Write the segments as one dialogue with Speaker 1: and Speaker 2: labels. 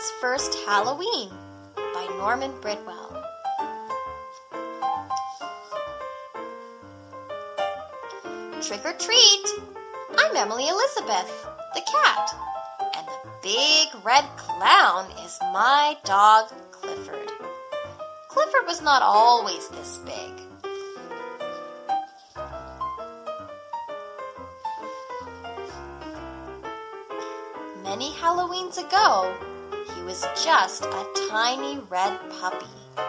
Speaker 1: Clifford's First Halloween by Norman Bridwell. Trick or treat! I'm Emily Elizabeth, the cat, and the big red clown is my dog, Clifford. Clifford was not always this big. Many Halloweens ago, he was just a tiny red puppy.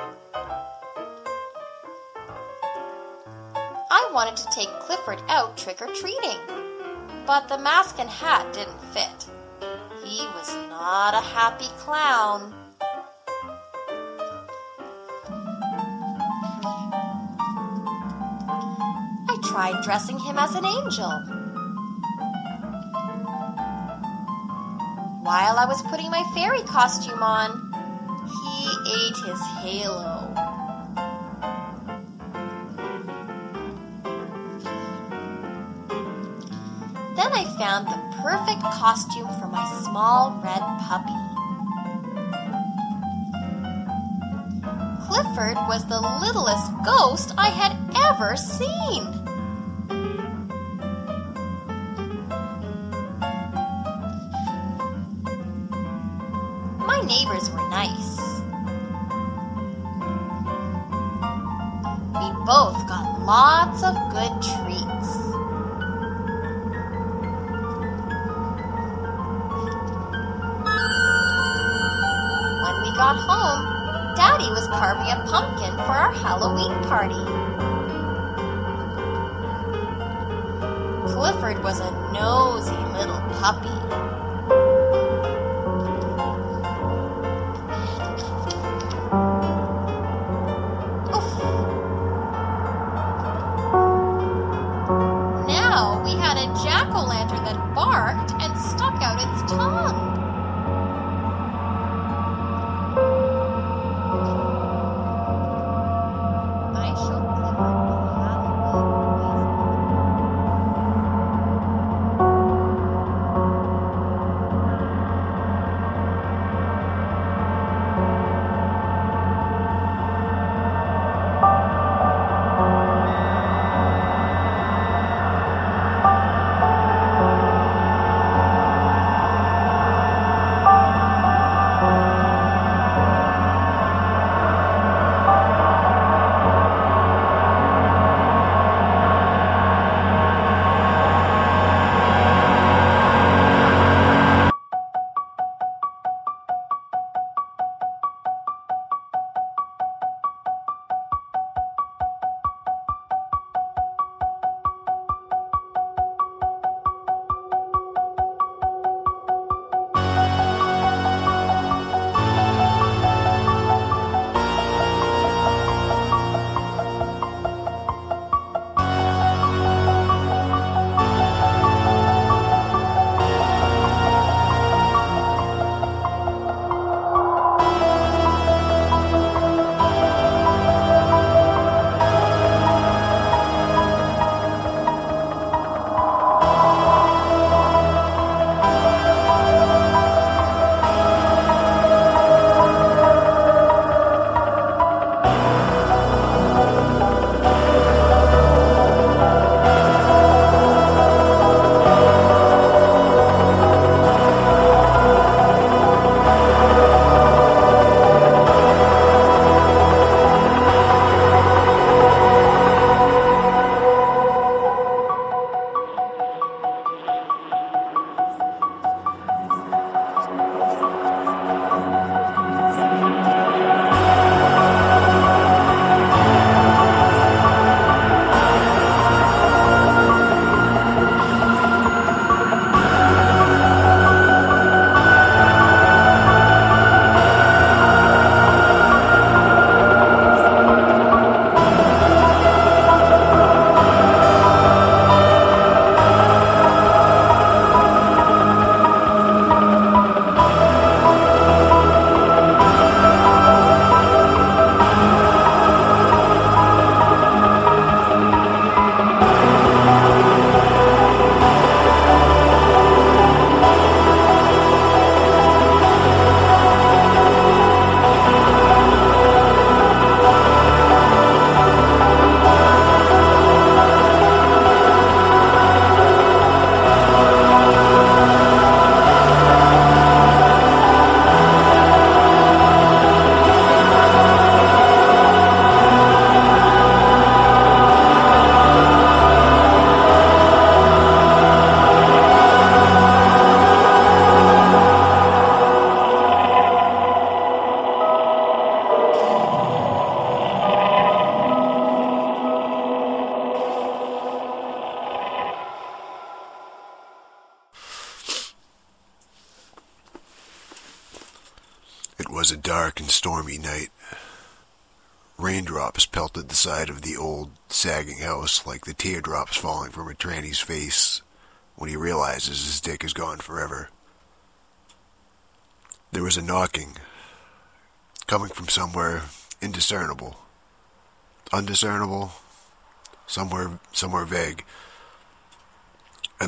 Speaker 1: I wanted to take Clifford out trick-or-treating, but the mask and hat didn't fit. He was not a happy clown. I tried dressing him as an angel. While I was putting my fairy costume on, he ate his halo. Then I found the perfect costume for my small red puppy. Clifford was the littlest ghost I had ever seen. My neighbors were nice. We both got lots of good treats. When we got home, Daddy was carving a pumpkin for our Halloween party. Clifford was a nosy little puppy. Now we had a jack-o'-lantern that barked and stuck out its tongue. I showed Clifford the Halloween
Speaker 2: was a dark and stormy night. Raindrops pelted the side of the old, sagging house like the teardrops falling from a tranny's face when he realizes his dick is gone forever. There was a knocking, coming from somewhere indiscernible. Undiscernible, somewhere vague. A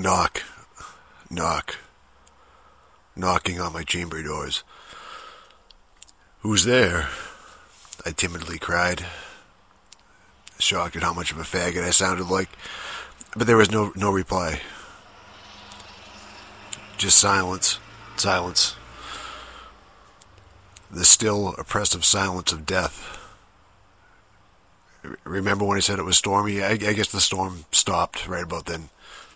Speaker 2: knocking on my chamber doors. "Who's there?" I timidly cried, shocked at how much of a faggot I sounded like, but there was no reply. Just silence. The still, oppressive silence of death. Remember when I said it was stormy? I guess the storm stopped right about then.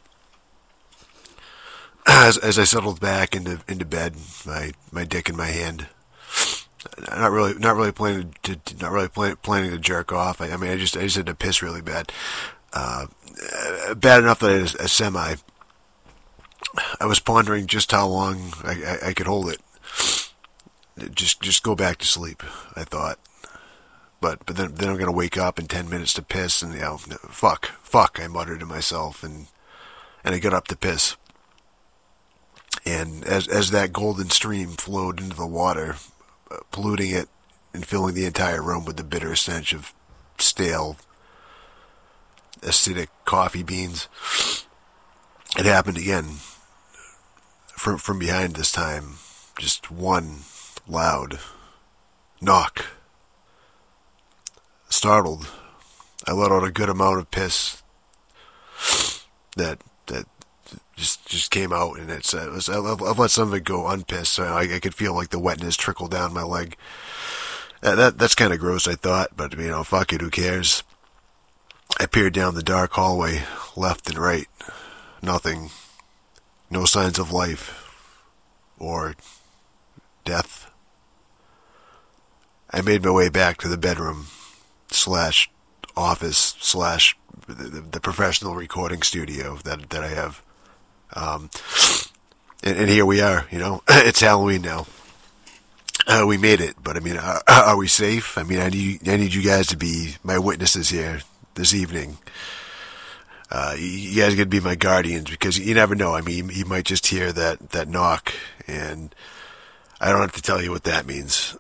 Speaker 2: As I settled back into bed, my dick in my hand, not really planning to jerk off. I just had to piss really bad, bad enough that I was pondering just how long I could hold it. Just go back to sleep, I thought. But then I'm gonna wake up in 10 minutes to piss, and fuck, I muttered to myself, and I got up to piss. And as that golden stream flowed into the water, polluting it and filling the entire room with the bitter stench of stale, acidic coffee beans, it happened again. From behind this time, just one loud knock. Startled, I let out a good amount of piss that just came out, and I've let some of it go unpissed, so I could feel like the wetness trickle down my leg. That's kind of gross, I thought, but fuck it, who cares? I peered down the dark hallway, left and right. Nothing. No signs of life or death. I made my way back to the bedroom / office / the professional recording studio that I have. And here we are, it's Halloween now. We made it, but are we safe? I need you guys to be my witnesses here this evening. You guys gotta be my guardians, because you never know. You might just hear that knock, and I don't have to tell you what that means.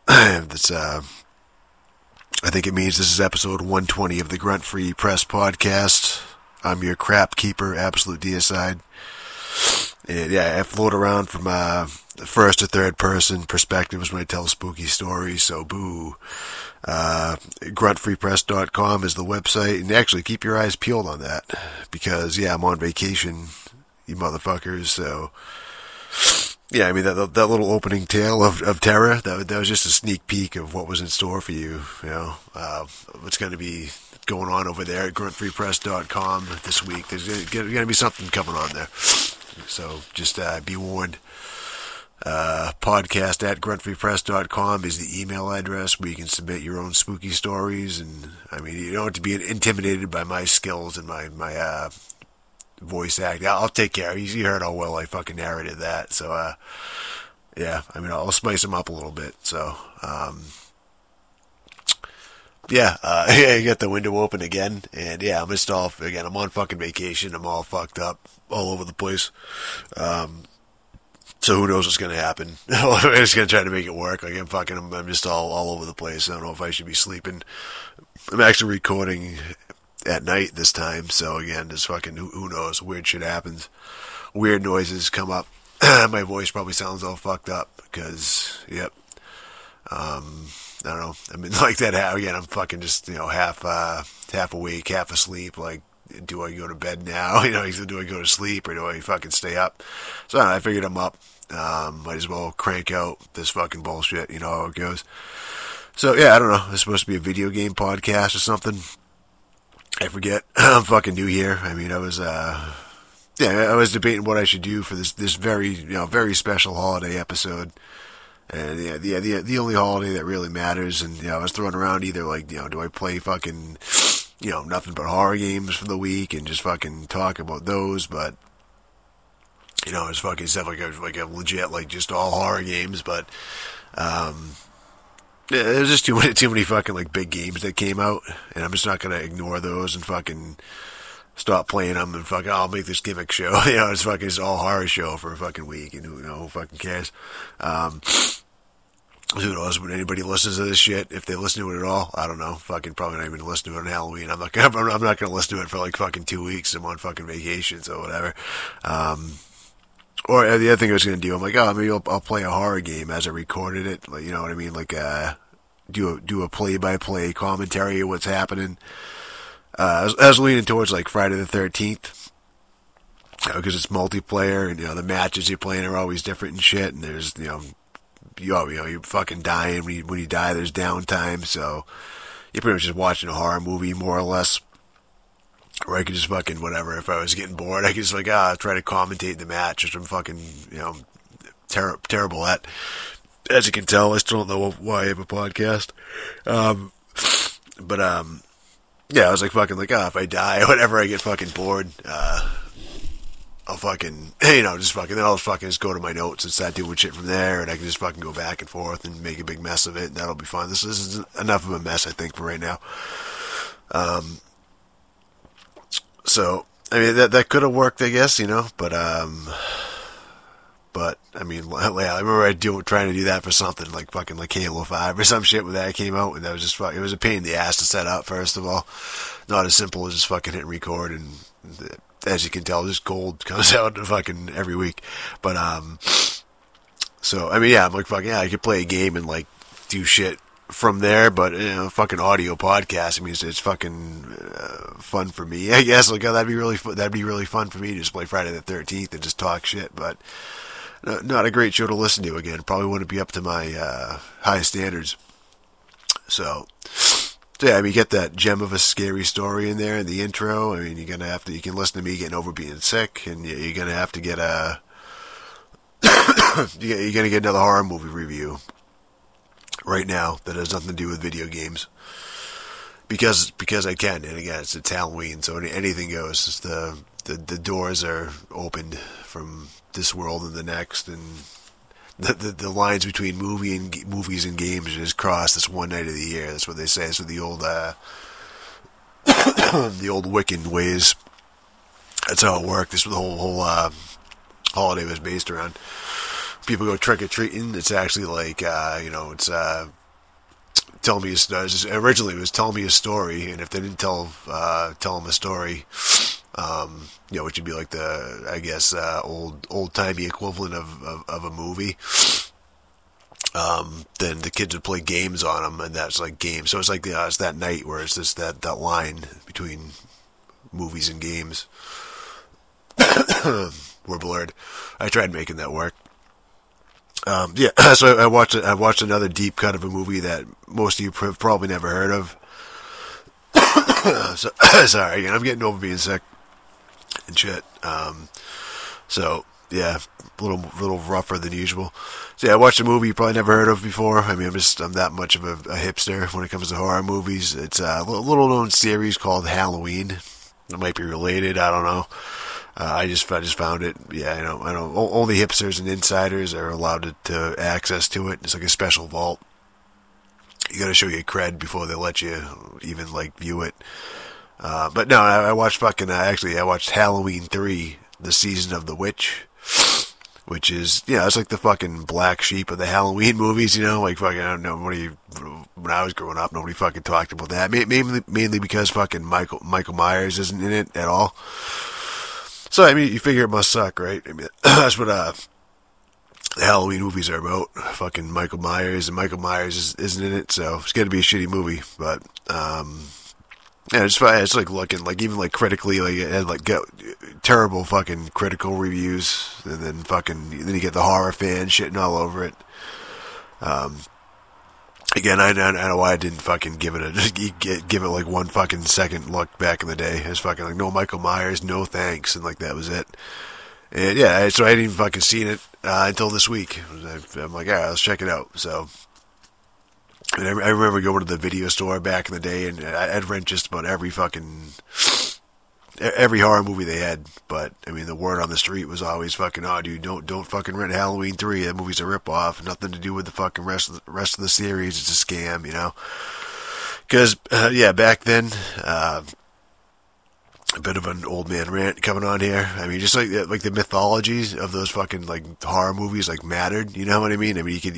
Speaker 2: I think it means this is episode 120 of the Grunt Free Press podcast. I'm your crap keeper, absolute deicide. And I float around from first to third person perspectives when I tell spooky stories, so boo. Gruntfreepress.com is the website, and actually keep your eyes peeled on that, because I'm on vacation, you motherfuckers. So that little opening tale of terror, that was just a sneak peek of what was in store for you. What's going to be going on over there at gruntfreepress.com this week. There's going to be something coming on there, so just be warned. Podcast at gruntfreepress.com is the email address where you can submit your own spooky stories, and you don't have to be intimidated by my skills and my voice act. I'll take care. You heard how well I fucking narrated that, so I'll spice them up a little bit. So I got the window open again, and I'm just all again. I'm on fucking vacation. I'm all fucked up all over the place. So who knows what's going to happen? I'm just going to try to make it work. I'm just all over the place. I don't know if I should be sleeping. I'm actually recording at night this time. So again, just fucking, who knows? Weird shit happens. Weird noises come up. My voice probably sounds all fucked up because, I don't know. Like that. Again, I'm fucking just, half awake, half asleep. Like, do I go to bed now? Do I go to sleep, or do I fucking stay up? So I figured I'm up. Might as well crank out this fucking bullshit. You know how it goes. So I don't know. It's supposed to be a video game podcast or something. I forget. I'm fucking new here. I was debating what I should do for this very, very special holiday episode. And the only holiday that really matters. And I was throwing around either do I play fucking nothing but horror games for the week and just fucking talk about those, but it's fucking stuff like a legit, just all horror games, but, Yeah, there's just too many fucking like big games that came out, and I'm just not gonna ignore those and fucking stop playing them and fucking, I'll make this gimmick show. It's fucking just all horror show for a fucking week, and who fucking cares? Who knows when anybody listens to this shit? If they listen to it at all, I don't know. Fucking probably not even listen to it on Halloween. I'm not gonna listen to it for like fucking 2 weeks. I'm on fucking vacation, so whatever. Or the other thing I was gonna do, I'm like, oh, maybe I'll play a horror game as I recorded it. Like, you know what I mean? Like, do a play-by-play commentary of what's happening. I was leaning towards like Friday the 13th, because it's multiplayer, and the matches you're playing are always different and shit. And there's you're fucking dying when you die. There's downtime, so you're pretty much just watching a horror movie more or less. Or I could just fucking whatever. If I was getting bored, I could just try to commentate the match, which I'm fucking terrible at. As you can tell, I still don't know why I have a podcast. Yeah, I was like fucking if I die or whatever, I get fucking bored, I'll fucking, then I'll just fucking just go to my notes and start doing shit from there, and I can just fucking go back and forth and make a big mess of it, and that'll be fun. This is enough of a mess, I think, for right now. So, I mean, that could have worked, I guess, but, I mean, I remember trying to do that for something like fucking like Halo 5 or some shit when that came out, and that was just it was a pain in the ass to set up, first of all. Not as simple as just fucking hit record, and as you can tell, this gold comes out fucking every week. But, so, I mean, yeah, I'm like, fuck yeah, I could play a game and like do shit from there, but fucking audio podcast. I mean, it's fucking fun for me, I guess. Like, that'd be really fun for me to just play Friday the 13th and just talk shit. But not a great show to listen to. Again, probably wouldn't be up to my high standards. So yeah, I mean, you get that gem of a scary story in there in the intro. I mean, you can listen to me getting over being sick, and you're gonna have to get you're gonna get another horror movie review right now that has nothing to do with video games, because I can. And again, it's Halloween, so anything goes. It's the doors are opened from this world and the next, and the lines between movies and games are just crossed this one night of the year. That's what they say. So the old the old Wiccan ways. That's how it worked. This was the whole holiday was based around. People go trick or treating. It's actually like it's tell me a story. Originally, it was tell me a story, and if they didn't tell them a story, which would be like the, I guess, old timey equivalent of a movie. Then the kids would play games on them, and that's like games. So it's like it's that night where it's just that line between movies and games were blurred. I tried making that work. So I watched another deep cut of a movie that most of you have probably never heard of. So, sorry, again, I'm getting over being sick and shit. So yeah, a little rougher than usual. So yeah, I watched a movie you probably never heard of before. I mean, I'm that much of a hipster when it comes to horror movies. It's a little known series called Halloween. It might be related. I don't know. I just found it. Yeah, I know. Only hipsters and insiders are allowed to access to it. It's like a special vault. You got to show your cred before they let you even like view it. But no, I watched I watched Halloween 3, The Season of the Witch, which is it's like the fucking black sheep of the Halloween movies. Like fucking, I don't know, when I was growing up, nobody fucking talked about that. Mainly because fucking Michael Myers isn't in it at all. So, I mean, you figure it must suck, right? I mean, that's what the Halloween movies are about. Fucking Michael Myers, and Michael Myers isn't in it, so it's gonna be a shitty movie. But, it's like looking, like, even like critically, like, it had like terrible fucking critical reviews, and then you get the horror fans shitting all over it. Again, I don't know why I didn't fucking give it like 1 fucking second look back in the day. I was fucking like, no Michael Myers, no thanks, and like that was it. And yeah, so I hadn't even fucking seen it until this week. I'm like, alright, let's check it out. So, and I remember going to the video store back in the day, and I'd rent just about every fucking every horror movie they had. But I mean, the word on the street was always fucking, oh, dude, don't fucking rent Halloween 3. That movie's a ripoff. Nothing to do with the fucking rest of the series. It's a scam, you know. Because back then, a bit of an old man rant coming on here. I mean, just like the mythologies of those fucking like horror movies like mattered. You know what I mean? I mean, you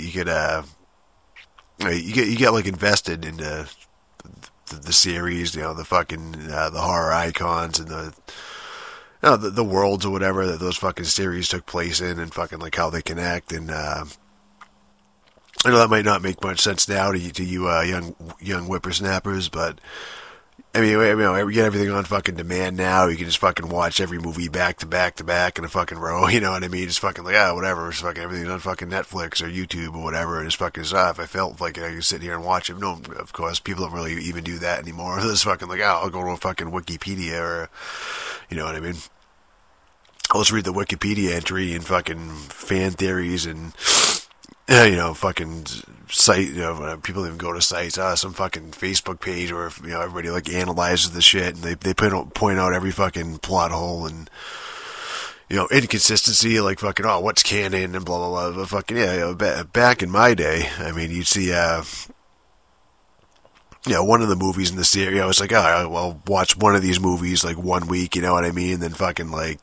Speaker 2: get like invested into the series, you know, the fucking the horror icons and the worlds or whatever that those fucking series took place in, and fucking like how they connect. And I know that might not make much sense now to you young whippersnappers, but I mean, we get everything on fucking demand now. You can just fucking watch every movie back to back to back in a fucking row. You know what I mean? Just fucking like, whatever. Just fucking everything's on fucking Netflix or YouTube or whatever. And just fucking if I felt like I could sit here and watch it. No, of course, people don't really even do that anymore. It's fucking like, I'll go to a fucking Wikipedia or, you know what I mean? Let's read the Wikipedia entry and fucking fan theories and, you know, fucking site, you know, people even go to sites, some fucking Facebook page where, you know, everybody like analyzes the shit and they point out every fucking plot hole and, you know, inconsistency, like fucking, what's canon and blah, blah, blah. But fucking, you know, back in my day, I mean, you'd see, one of the movies in the series, I was like, well, watch one of these movies like 1 week, you know what I mean? Then fucking like,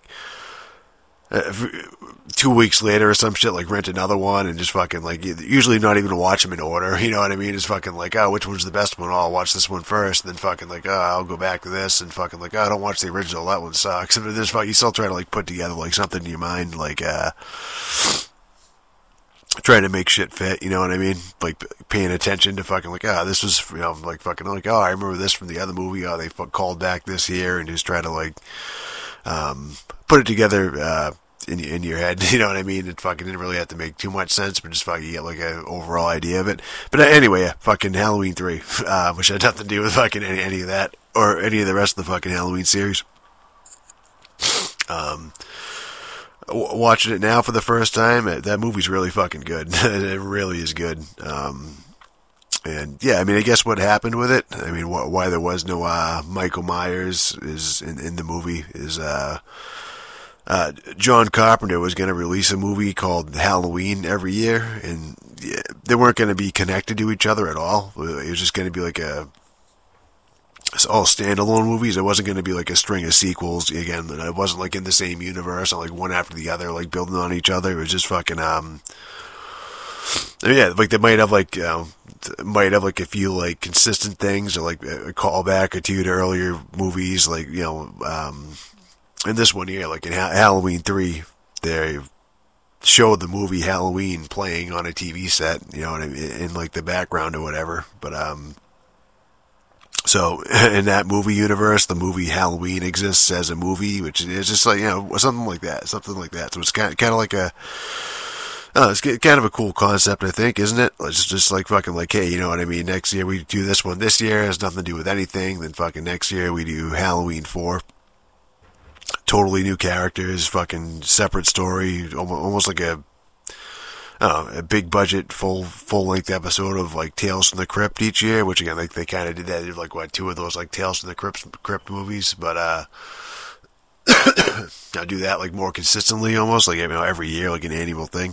Speaker 2: 2 weeks later or some shit, like rent another one and just fucking like, usually not even watch them in order, you know what I mean? It's fucking like, which one's the best one? I'll watch this one first, and then fucking like, I'll go back to this, and fucking like, don't watch the original, that one sucks. And there's fucking, you still try to like put together like something in your mind, like, trying to make shit fit, you know what I mean? Like paying attention to fucking like, this was, you know, like fucking like, I remember this from the other movie, they called back this here, and just try to like, put it together, in your head, you know what I mean? It fucking didn't really have to make too much sense, but just fucking get like an overall idea of it. But anyway, fucking Halloween 3, which had nothing to do with fucking any of that, or any of the rest of the fucking Halloween series. Watching it now for the first time, that movie's really fucking good. It really is good. And yeah, I mean, I guess what happened with it, I mean, why there was no Michael Myers is in the movie is John Carpenter was going to release a movie called Halloween every year, and they weren't going to be connected to each other at all. It was just going to be like all standalone movies. It wasn't going to be like a string of sequels. Again, it wasn't like in the same universe, like one after the other, like building on each other. It was just fucking, like they might have like a few like consistent things, or like a callback or two to earlier movies, like, you know, in this one here, like in Halloween 3, they showed the movie Halloween playing on a TV set, you know, in like the background or whatever. But so in that movie universe, the movie Halloween exists as a movie, which is just like, you know, something like that. So it's kind of like it's kind of a cool concept, I think, isn't it? It's just like fucking like, hey, you know what I mean? Next year we do this one. This year has nothing to do with anything. Then fucking next year we do Halloween 4. Totally new characters, fucking separate story, almost like a big budget, full length episode of like Tales from the Crypt each year. Which again, like they kind of did that. They did like two of those like Tales from the Crypt movies, but I do that like more consistently, almost like, you know, every year, like an annual thing.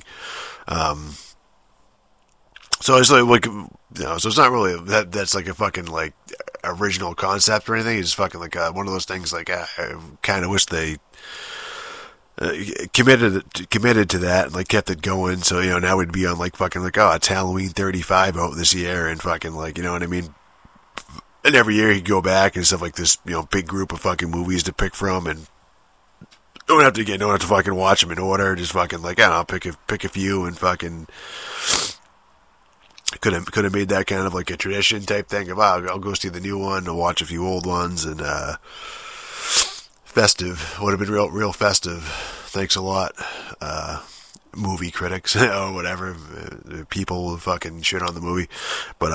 Speaker 2: So it's like, you know, so it's not really that's like a fucking like original concept or anything. It's fucking like one of those things. Like I kind of wish they committed to that and like kept it going. So, you know, now we'd be on like fucking like, it's Halloween 35 out this year, and fucking like, you know what I mean. And every year he'd go back and stuff like this, you know, big group of fucking movies to pick from, and don't have to fucking watch them in order. Just fucking like, I don't know, pick a few and fucking. Could have made that kind of like a tradition type thing of, I'll go see the new one, I'll watch a few old ones, and festive. Would have been real festive. Thanks a lot, movie critics or whatever, people who fucking shit on the movie. But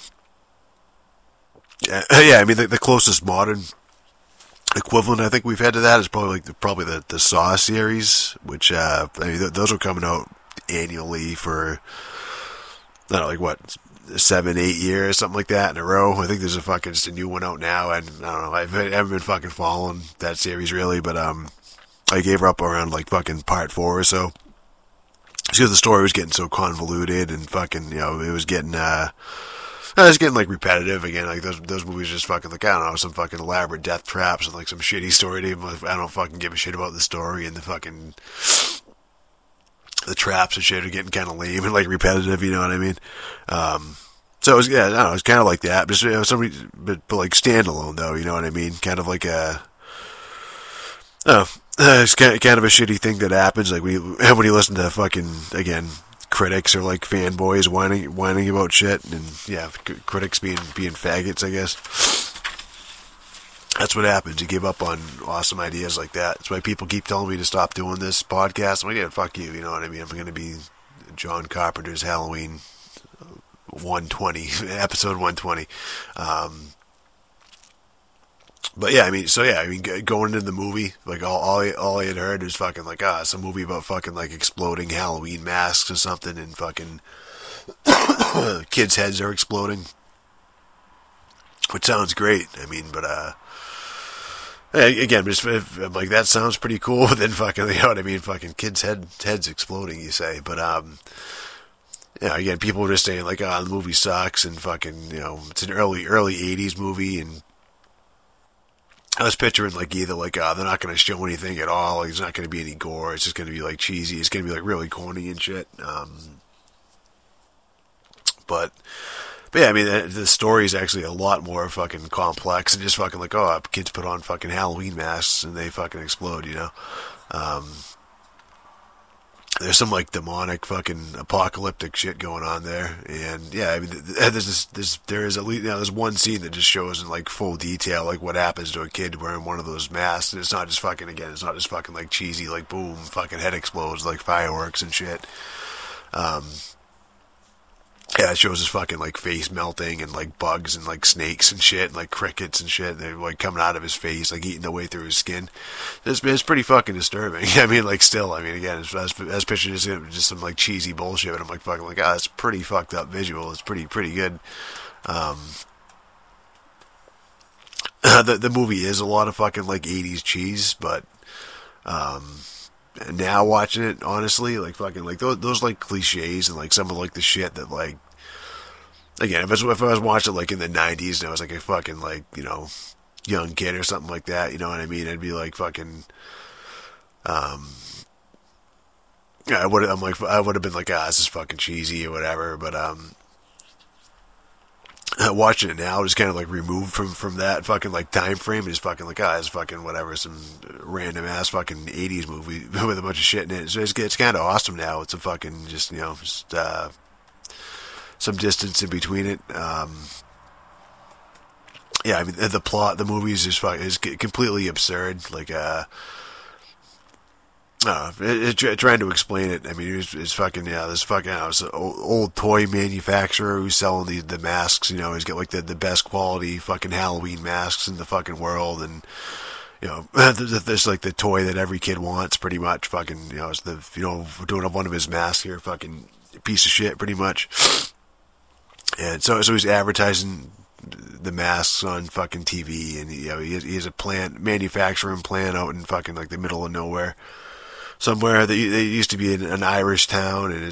Speaker 2: yeah, I mean the closest modern equivalent I think we've had to that is probably the Saw series, which I mean those are coming out annually for I don't know, like what, 7, 8 years, something like that in a row. I think there's just a new one out now, and I don't know, I haven't been fucking following that series really, but I gave her up around like fucking part 4 or so. Because the story was getting so convoluted and fucking, it was getting like repetitive again. Like those movies just fucking like, I don't know, some fucking elaborate death traps and like some shitty story. I don't fucking give a shit about the story, and the traps and shit are getting kind of lame and like repetitive. You know what I mean? So it was, I don't know, it's kind of like that. Just but like standalone though. You know what I mean? Kind of like it's kind of a shitty thing that happens. Like when you listen to fucking, again, critics or like fanboys whining about shit, and critics being faggots, I guess. That's what happens. You give up on awesome ideas like that. That's why people keep telling me to stop doing this podcast. I'm like, yeah, fuck you. You know what I mean? I'm going to be John Carpenter's Halloween 120, episode 120. But yeah, I mean, going into the movie, like all I had heard was fucking like, it's a movie about fucking like exploding Halloween masks or something, and fucking kids' heads are exploding, which sounds great. I mean, but again, I'm like, that sounds pretty cool. But then fucking, you know what I mean? Fucking kids' heads exploding, you say? But again, people were just saying like, the movie sucks, and fucking, it's an early '80s movie, and I was picturing like either like they're not going to show anything at all. Like, there's not going to be any gore. It's just going to be like cheesy. It's going to be like really corny and shit. But yeah, I mean, the story is actually a lot more fucking complex and just fucking like, kids put on fucking Halloween masks and they fucking explode, There's some like demonic fucking apocalyptic shit going on there, and yeah, I mean, there's one scene that just shows in like full detail like what happens to a kid wearing one of those masks, and it's not just fucking like cheesy like boom fucking head explodes like fireworks and shit. Yeah, it shows his fucking like face melting and like bugs and like snakes and shit and like crickets and shit. They're like coming out of his face, like eating their way through his skin. It's pretty fucking disturbing. I mean, like still, I mean, again, as pictured just some like cheesy bullshit. And I'm like fucking like, it's pretty fucked up visual. It's pretty good. The movie is a lot of fucking like 80s cheese, but now watching it, honestly, like fucking like those like cliches and like some of like the shit that like, again, if I was watching it like in the 90s and I was like a fucking like, young kid or something like that, you know what I mean? I'd be like fucking, I would have been like, this is fucking cheesy or whatever, but watching it now, just kind of like removed from that fucking like time frame, just fucking like, it's fucking whatever, some random ass fucking 80s movie with a bunch of shit in it. So it's kind of awesome now. It's a fucking just some distance in between it. Yeah, I mean the plot, the movie is completely absurd. Like trying to explain it. I mean, it's fucking, this fucking, it's an old toy manufacturer who's selling the masks, he's got like the best quality fucking Halloween masks in the fucking world, and, there's like the toy that every kid wants, pretty much, fucking, it's doing one of his masks here, fucking piece of shit, pretty much. And so he's advertising the masks on fucking TV, and, he has a manufacturing plant out in fucking like the middle of nowhere. Somewhere that they used to be in an Irish town, and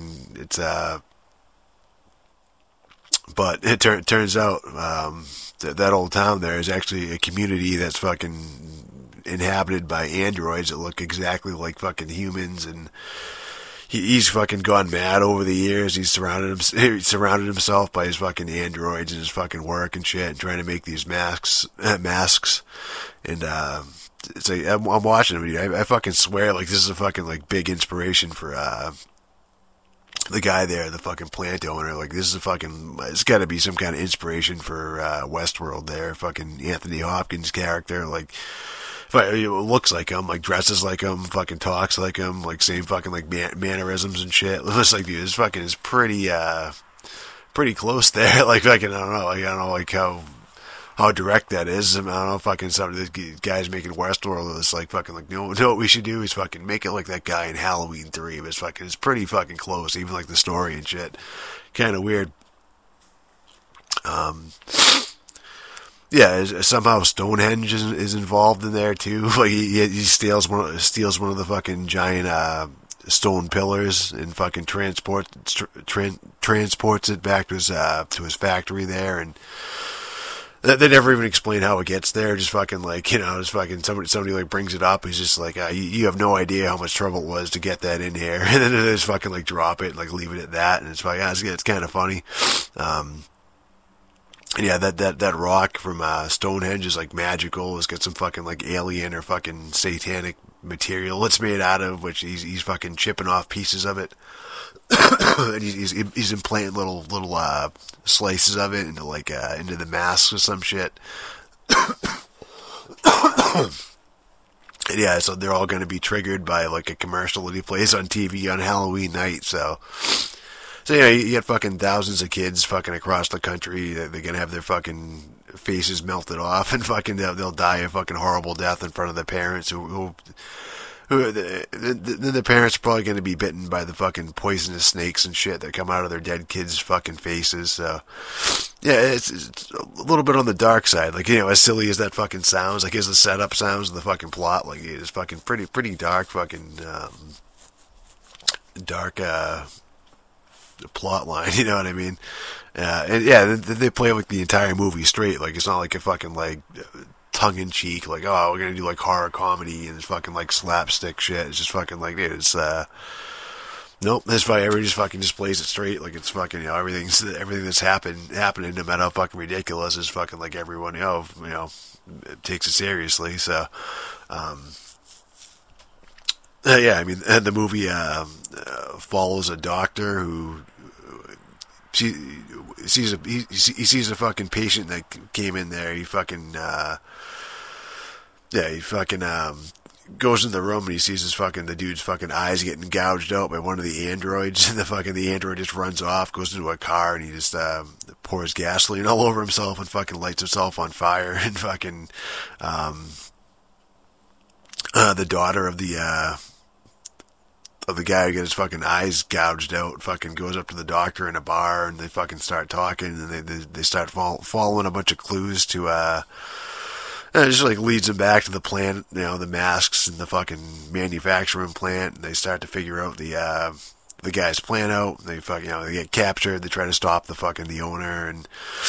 Speaker 2: but it turns out that old town there is actually a community that's fucking inhabited by androids that look exactly like fucking humans, and he's fucking gone mad over the years. He surrounded himself by his fucking androids and his fucking work and shit, and trying to make these masks, and it's like, I'm watching it. I fucking swear, like, this is a fucking, like, big inspiration for, the guy there, the fucking plant owner. Like, this is it's gotta be some kind of inspiration for, Westworld there. Fucking Anthony Hopkins' character, like, looks like him, like, dresses like him, fucking talks like him, like, same fucking, like, mannerisms and shit. It looks like, dude, this fucking is pretty close there. Like, fucking, I don't know, like, how how direct that is. I don't know, fucking some of the guys making Westworld is like fucking like, no, what we should do is fucking make it like that guy in Halloween 3. But it's pretty fucking close, even like the story and shit. Kind of weird. Yeah, somehow Stonehenge is involved in there too. Like he steals one of the fucking giant stone pillars and fucking transports it back to his factory there, and they never even explain how it gets there. Just fucking like, just fucking somebody like brings it up. He's just like, you have no idea how much trouble it was to get that in here, and then they just fucking like drop it and like leave it at that, and it's like, it's kind of funny. And yeah, that rock from Stonehenge is like magical. It's got some fucking like alien or fucking satanic material it's made out of, which he's fucking chipping off pieces of it. And he's implanting little slices of it into the masks or some shit. And yeah, so they're all going to be triggered by like a commercial that he plays on TV on Halloween night. So yeah, you get fucking thousands of kids fucking across the country. They're going to have their fucking faces melted off, and fucking they'll die a fucking horrible death in front of their parents who the parents are probably going to be bitten by the fucking poisonous snakes and shit that come out of their dead kids' fucking faces. So yeah, it's a little bit on the dark side. Like, as silly as that fucking sounds, like as the setup sounds of the fucking plot, like it is fucking pretty dark fucking dark plot line, you know what I mean? And yeah, they play like the entire movie straight. Like, it's not like a fucking like tongue-in-cheek, like, oh, we're gonna do like horror comedy and it's fucking like slapstick shit. It's just fucking like, dude, it's nope, this fucking, everybody just fucking just plays it straight. Like, it's fucking, everything that's happening, no matter how fucking ridiculous, is fucking like everyone, takes it seriously. So yeah, I mean, and the movie follows a doctor who he sees a fucking patient that came in there. He fucking goes in the room and he sees the dude's fucking eyes getting gouged out by one of the androids, and the android just runs off, goes into a car, and he just pours gasoline all over himself and fucking lights himself on fire, and fucking the daughter of the guy who got his fucking eyes gouged out fucking goes up to the doctor in a bar, and they fucking start talking, and they start following a bunch of clues to and it just like leads them back to the plant, the masks and the fucking manufacturing plant, and they start to figure out the guy's plan out. They fucking they get captured. They try to stop the owner, and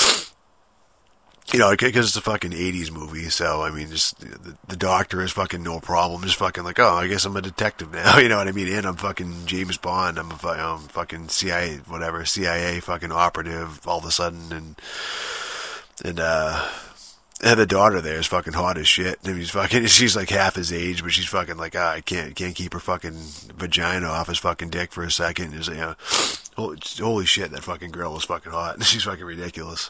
Speaker 2: because it's a fucking 80s movie, so, I mean, just, the doctor is fucking no problem, just fucking like, oh, I guess I'm a detective now, you know what I mean, and I'm fucking James Bond, I'm fucking CIA fucking operative all of a sudden, and the daughter there is fucking hot as shit. I mean, she's like half his age, but she's fucking like, I can't keep her fucking vagina off his fucking dick for a second. It's holy shit, that fucking girl is fucking hot. She's fucking ridiculous.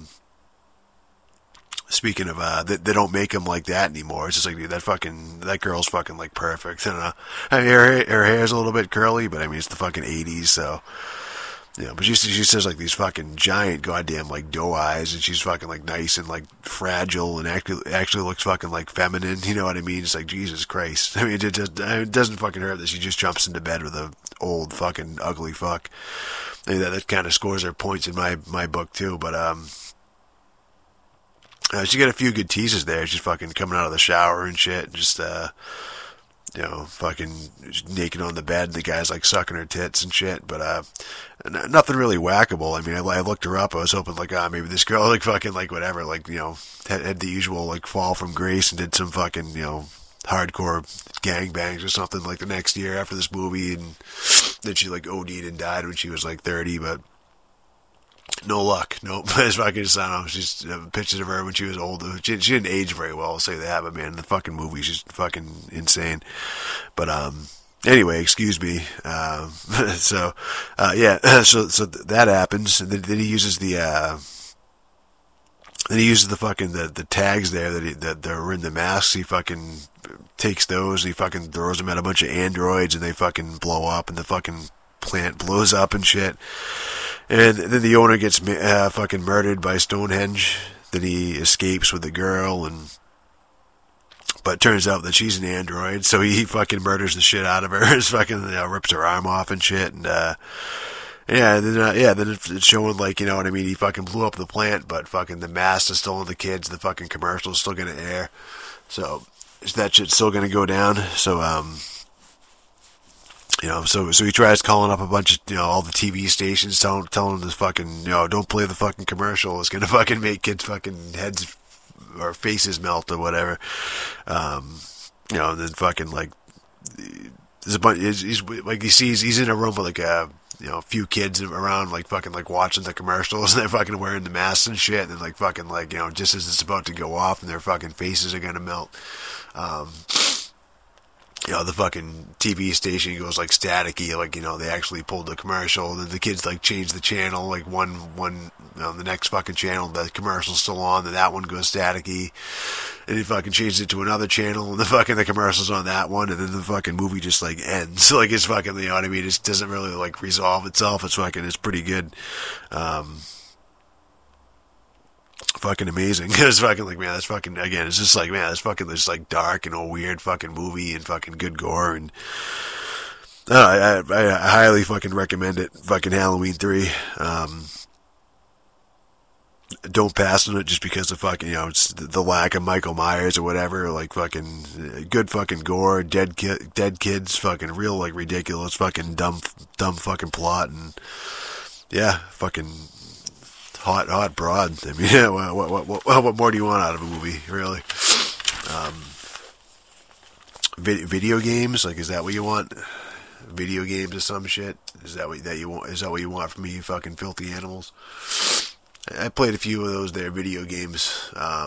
Speaker 2: Speaking of, they don't make them like that anymore. It's just like, dude, that girl's fucking like perfect. I don't know. I mean, her hair's a little bit curly, but I mean, it's the fucking 80s, so. But she says like these fucking giant goddamn like doe eyes, and she's fucking like nice and like fragile and actually looks fucking like feminine. You know what I mean? It's like, Jesus Christ. I mean, it doesn't fucking hurt that she just jumps into bed with a old fucking ugly fuck. I mean, that kind of scores her points in my book too. But she got a few good teases there. She's fucking coming out of the shower and shit, and just fucking naked on the bed. The guy's like sucking her tits and shit, but nothing really whackable. I mean, I looked her up. I was hoping like, maybe this girl like fucking like whatever, like had the usual like fall from grace and did some fucking hardcore gangbangs or something like the next year after this movie, and then she like OD'd and died when she was like 30, but. No luck. Nope. It's fucking, I don't know. She's pictures of her when she was older. She didn't age very well, I'll say that, but man, in the fucking movie, she's fucking insane. But, anyway, excuse me. So that happens, and then he uses the fucking, the tags there that are in the masks. He fucking takes those, and he fucking throws them at a bunch of androids, and they fucking blow up, and the fucking plant blows up and shit. And then the owner gets fucking murdered by Stonehenge. then he escapes with the girl, but it turns out that she's an android, so he fucking murders the shit out of her. Just fucking rips her arm off and shit, and then it's showing, like, you know what I mean, he fucking blew up the plant, but fucking the mask is still on the kids, the fucking commercial is still gonna air, so that shit's still gonna go down. So so he tries calling up a bunch of, all the TV stations, telling them to fucking, don't play the fucking commercial, it's gonna fucking make kids fucking heads or faces melt or whatever. And then fucking, like, there's a bunch, he's like, he's in a room with, like, a few kids around, like, fucking, like, watching the commercials, and they're fucking wearing the masks and shit, and then, like, fucking, like, just as it's about to go off, and their fucking faces are gonna melt, the fucking TV station goes, like, staticky, like, they actually pulled the commercial, and then the kids, like, change the channel, like, the next fucking channel, the commercial's still on, then that one goes staticky, and he fucking changes it to another channel, and the commercial's on that one, and then the fucking movie just, like, ends. Like, it's fucking, you know what I mean, it doesn't really, like, resolve itself. It's pretty good. Fucking amazing. It's fucking, like, man, that's fucking, again, it's just like, man, that's fucking this, like, dark and a weird fucking movie and fucking good gore, and I highly fucking recommend it. Fucking Halloween 3. Don't pass on it just because of fucking, it's the lack of Michael Myers or whatever. Like, fucking good fucking gore, dead kids, fucking real, like, ridiculous fucking dumb fucking plot, and yeah, fucking hot broad. I mean, yeah, what more do you want out of a movie, really? Video games, like, is that what you want? Video games or some shit? Is that what you want? Is that what you want from me, you fucking filthy animals? I played a few of those there video games,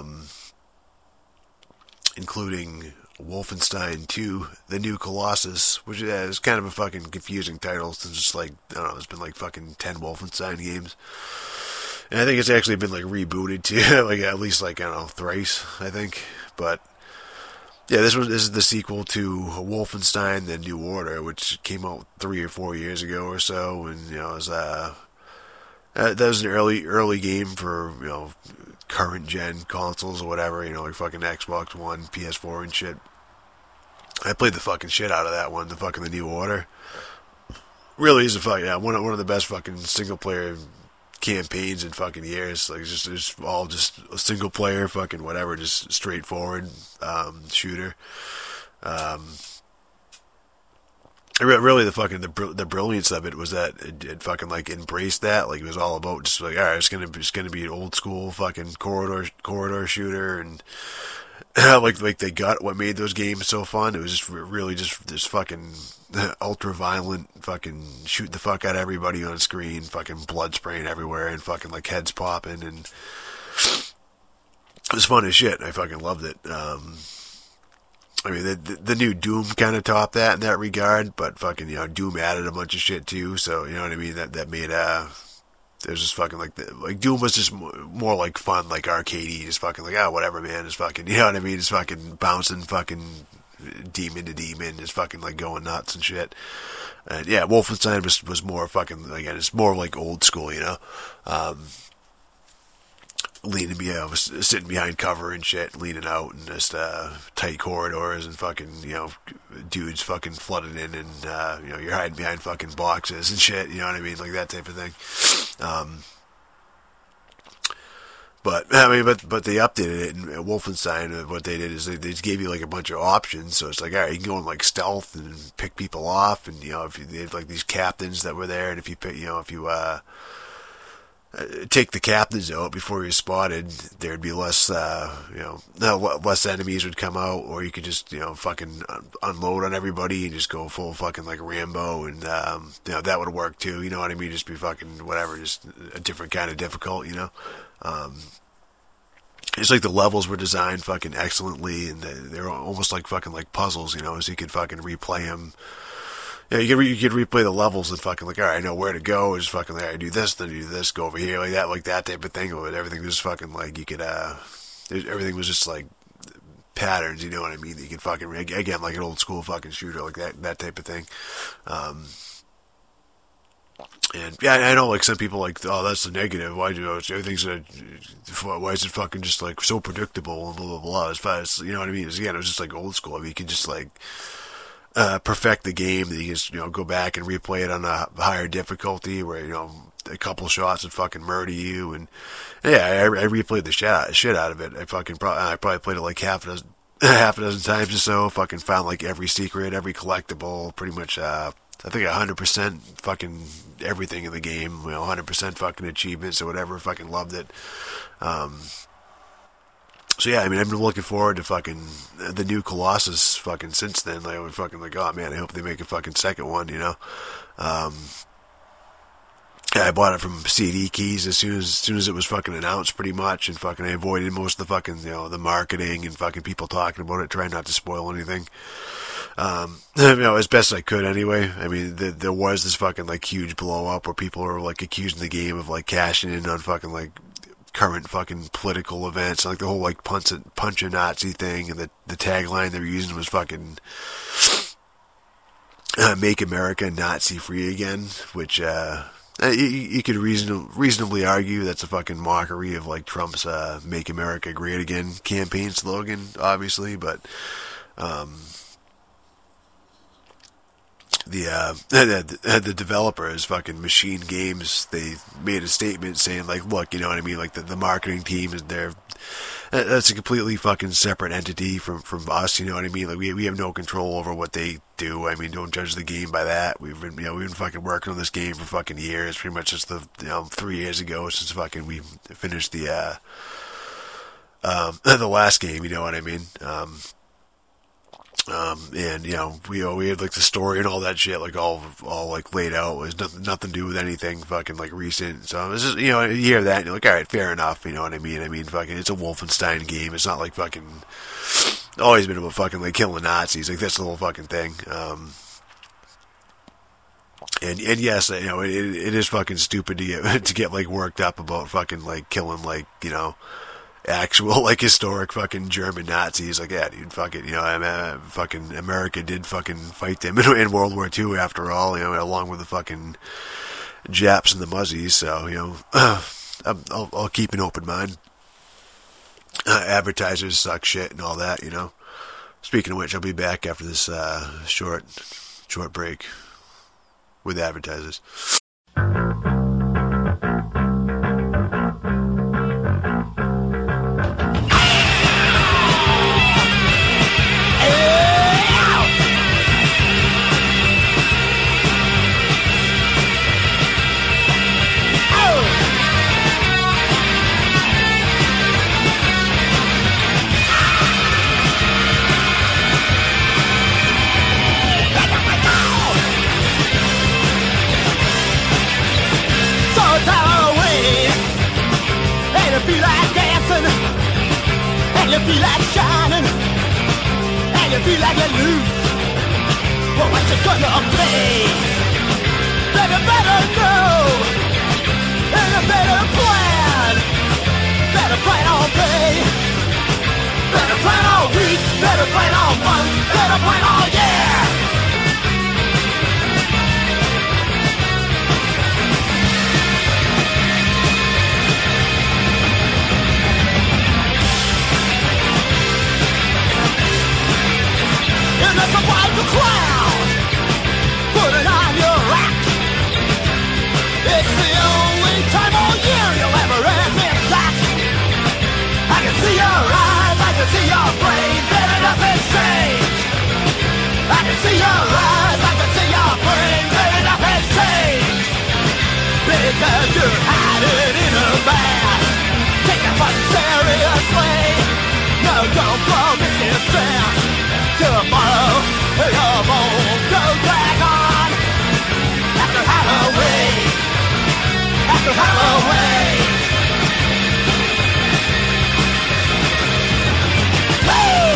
Speaker 2: including Wolfenstein 2, The New Colossus, which is kind of a fucking confusing title, since it's like, I don't know, there's been like fucking 10 Wolfenstein games. And I think it's actually been, like, rebooted too, like, at least, like, I don't know, thrice, I think. But yeah, this is the sequel to Wolfenstein: The New Order, which came out 3 or 4 years ago or so, and it was that was an early game for, current gen consoles or whatever, like fucking Xbox One, PS4 and shit. I played the fucking shit out of that one, The New Order. Really is one of the best fucking single player campaigns in fucking years. Like, it's all just a single player fucking whatever, just straightforward shooter. Really, the brilliance of it was that it fucking, like, embraced that. Like, it was all about just like, all right, it's gonna be an old school fucking corridor shooter, and like they got what made those games so fun. It was just really just this fucking ultra violent fucking shoot the fuck out of everybody on screen, fucking blood spraying everywhere, and fucking, like, heads popping, and it was fun as shit. I fucking loved it. I mean, the new Doom kind of topped that in that regard, but fucking, Doom added a bunch of shit too, so, you know what I mean, that made, there's just fucking, like Doom was just more like fun, like arcadey, just fucking like, whatever, man, just fucking, you know what I mean, just fucking bouncing fucking demon to demon, just fucking, like, going nuts and shit. And yeah, Wolfenstein was more fucking, again, it's more like old school, I was sitting behind cover and shit, leaning out, and just tight corridors, and fucking, dudes fucking flooding in, and you're hiding behind fucking boxes and shit, you know what I mean, like that type of thing. But they updated it in Wolfenstein. What they did is they just gave you, like, a bunch of options. So it's like, all right, you can go in, like, stealth and they pick people off, and if they had, like, these captains that were there, and if you pick, take the captains out before you're spotted, there'd be less, less enemies would come out, or you could just, fucking unload on everybody and just go full fucking, like, Rambo, and, that would work too, you know what I mean? Just be fucking whatever, just a different kind of difficult, It's like the levels were designed fucking excellently, and they're almost like fucking, like, puzzles, so you could fucking replay them. Yeah, you could replay the levels and fucking, like, all right, I know where to go. Just fucking, like, I do this, then do this, go over here, like that type of thing. But everything was fucking, like, you could, everything was just, like, patterns, you know what I mean? That you could fucking, again, like an old school fucking shooter, like that type of thing. And yeah, I know like some people like, oh, that's the negative. Why do everything's why is it fucking just like so predictable and blah blah blah? As far as, you know what I mean? Again, it was just like old school. I mean, you can just like perfect the game. That you just, you know, go back and replay it on a higher difficulty where, you know, a couple shots would fucking murder you. And yeah, I replayed the shit out of it. I probably played it like half a dozen times or so. Fucking found like every secret, every collectible, pretty much. I think 100% fucking everything in the game, you know, 100% fucking achievements or whatever. Fucking loved it. So yeah, I mean, I've been looking forward to fucking the new Colossus fucking since then. Like, I was fucking like, oh man, I hope they make a fucking second one, you know. Yeah, I bought it from CD Keys as soon as it was fucking announced, pretty much, and fucking I avoided most of the fucking, you know, the marketing and fucking people talking about it, trying not to spoil anything. You know, as best I could anyway. I mean, there was this fucking like huge blow up where people were like accusing the game of like cashing in on fucking like current fucking political events, like the whole like punch a Nazi thing, and the tagline they were using was fucking "Make America Nazi Free Again," which you could reasonably argue that's a fucking mockery of like Trump's "Make America Great Again" campaign slogan, obviously, but the developers, fucking Machine Games, they made a statement saying like, look, you know what I mean, like the marketing team is there. That's a completely fucking separate entity from us, you know what I mean? Like we have no control over what they do. I mean, don't judge the game by that. We've been fucking working on this game for fucking years, pretty much since 3 years ago, since fucking we finished the last game, you know what I mean? And you know, we had like the story and all that shit, like all like laid out. It was nothing to do with anything fucking like recent. So it's just, you know, you hear that and you're like, all right, fair enough. You know what I mean? I mean, fucking, it's a Wolfenstein game. It's not like fucking always been about fucking like killing Nazis. Like that's the whole fucking thing. And yes, you know, it is fucking stupid to get like worked up about fucking like killing like, you know, actual like historic fucking German Nazis. Like, yeah, dude, fucking, you know, fucking America did fucking fight them in World War II after all, you know, along with the fucking Japs and the Muzzies. So, you know, I'll keep an open mind. Advertisers suck shit and all that, you know. Speaking of which, I'll be back after this short break with advertisers.
Speaker 3: You feel like shining, and you feel like you're loose. Well, what you gonna play? Better know, and a better plan. Better plan on pay. Better plan on week. Better plan on month. Better plan on year. That's a white cloud, put it on your rack. It's the only time all year you'll ever have it back. I can see your eyes, I can see your brain, that nothing's changed. I can see your eyes, I can see your brain, that nothing's changed. Because you're hiding in a mask. Take it fun seriously. No, don't blow this yourself. Tomorrow, your bones go back on. After Halloween, after Halloween. Hey!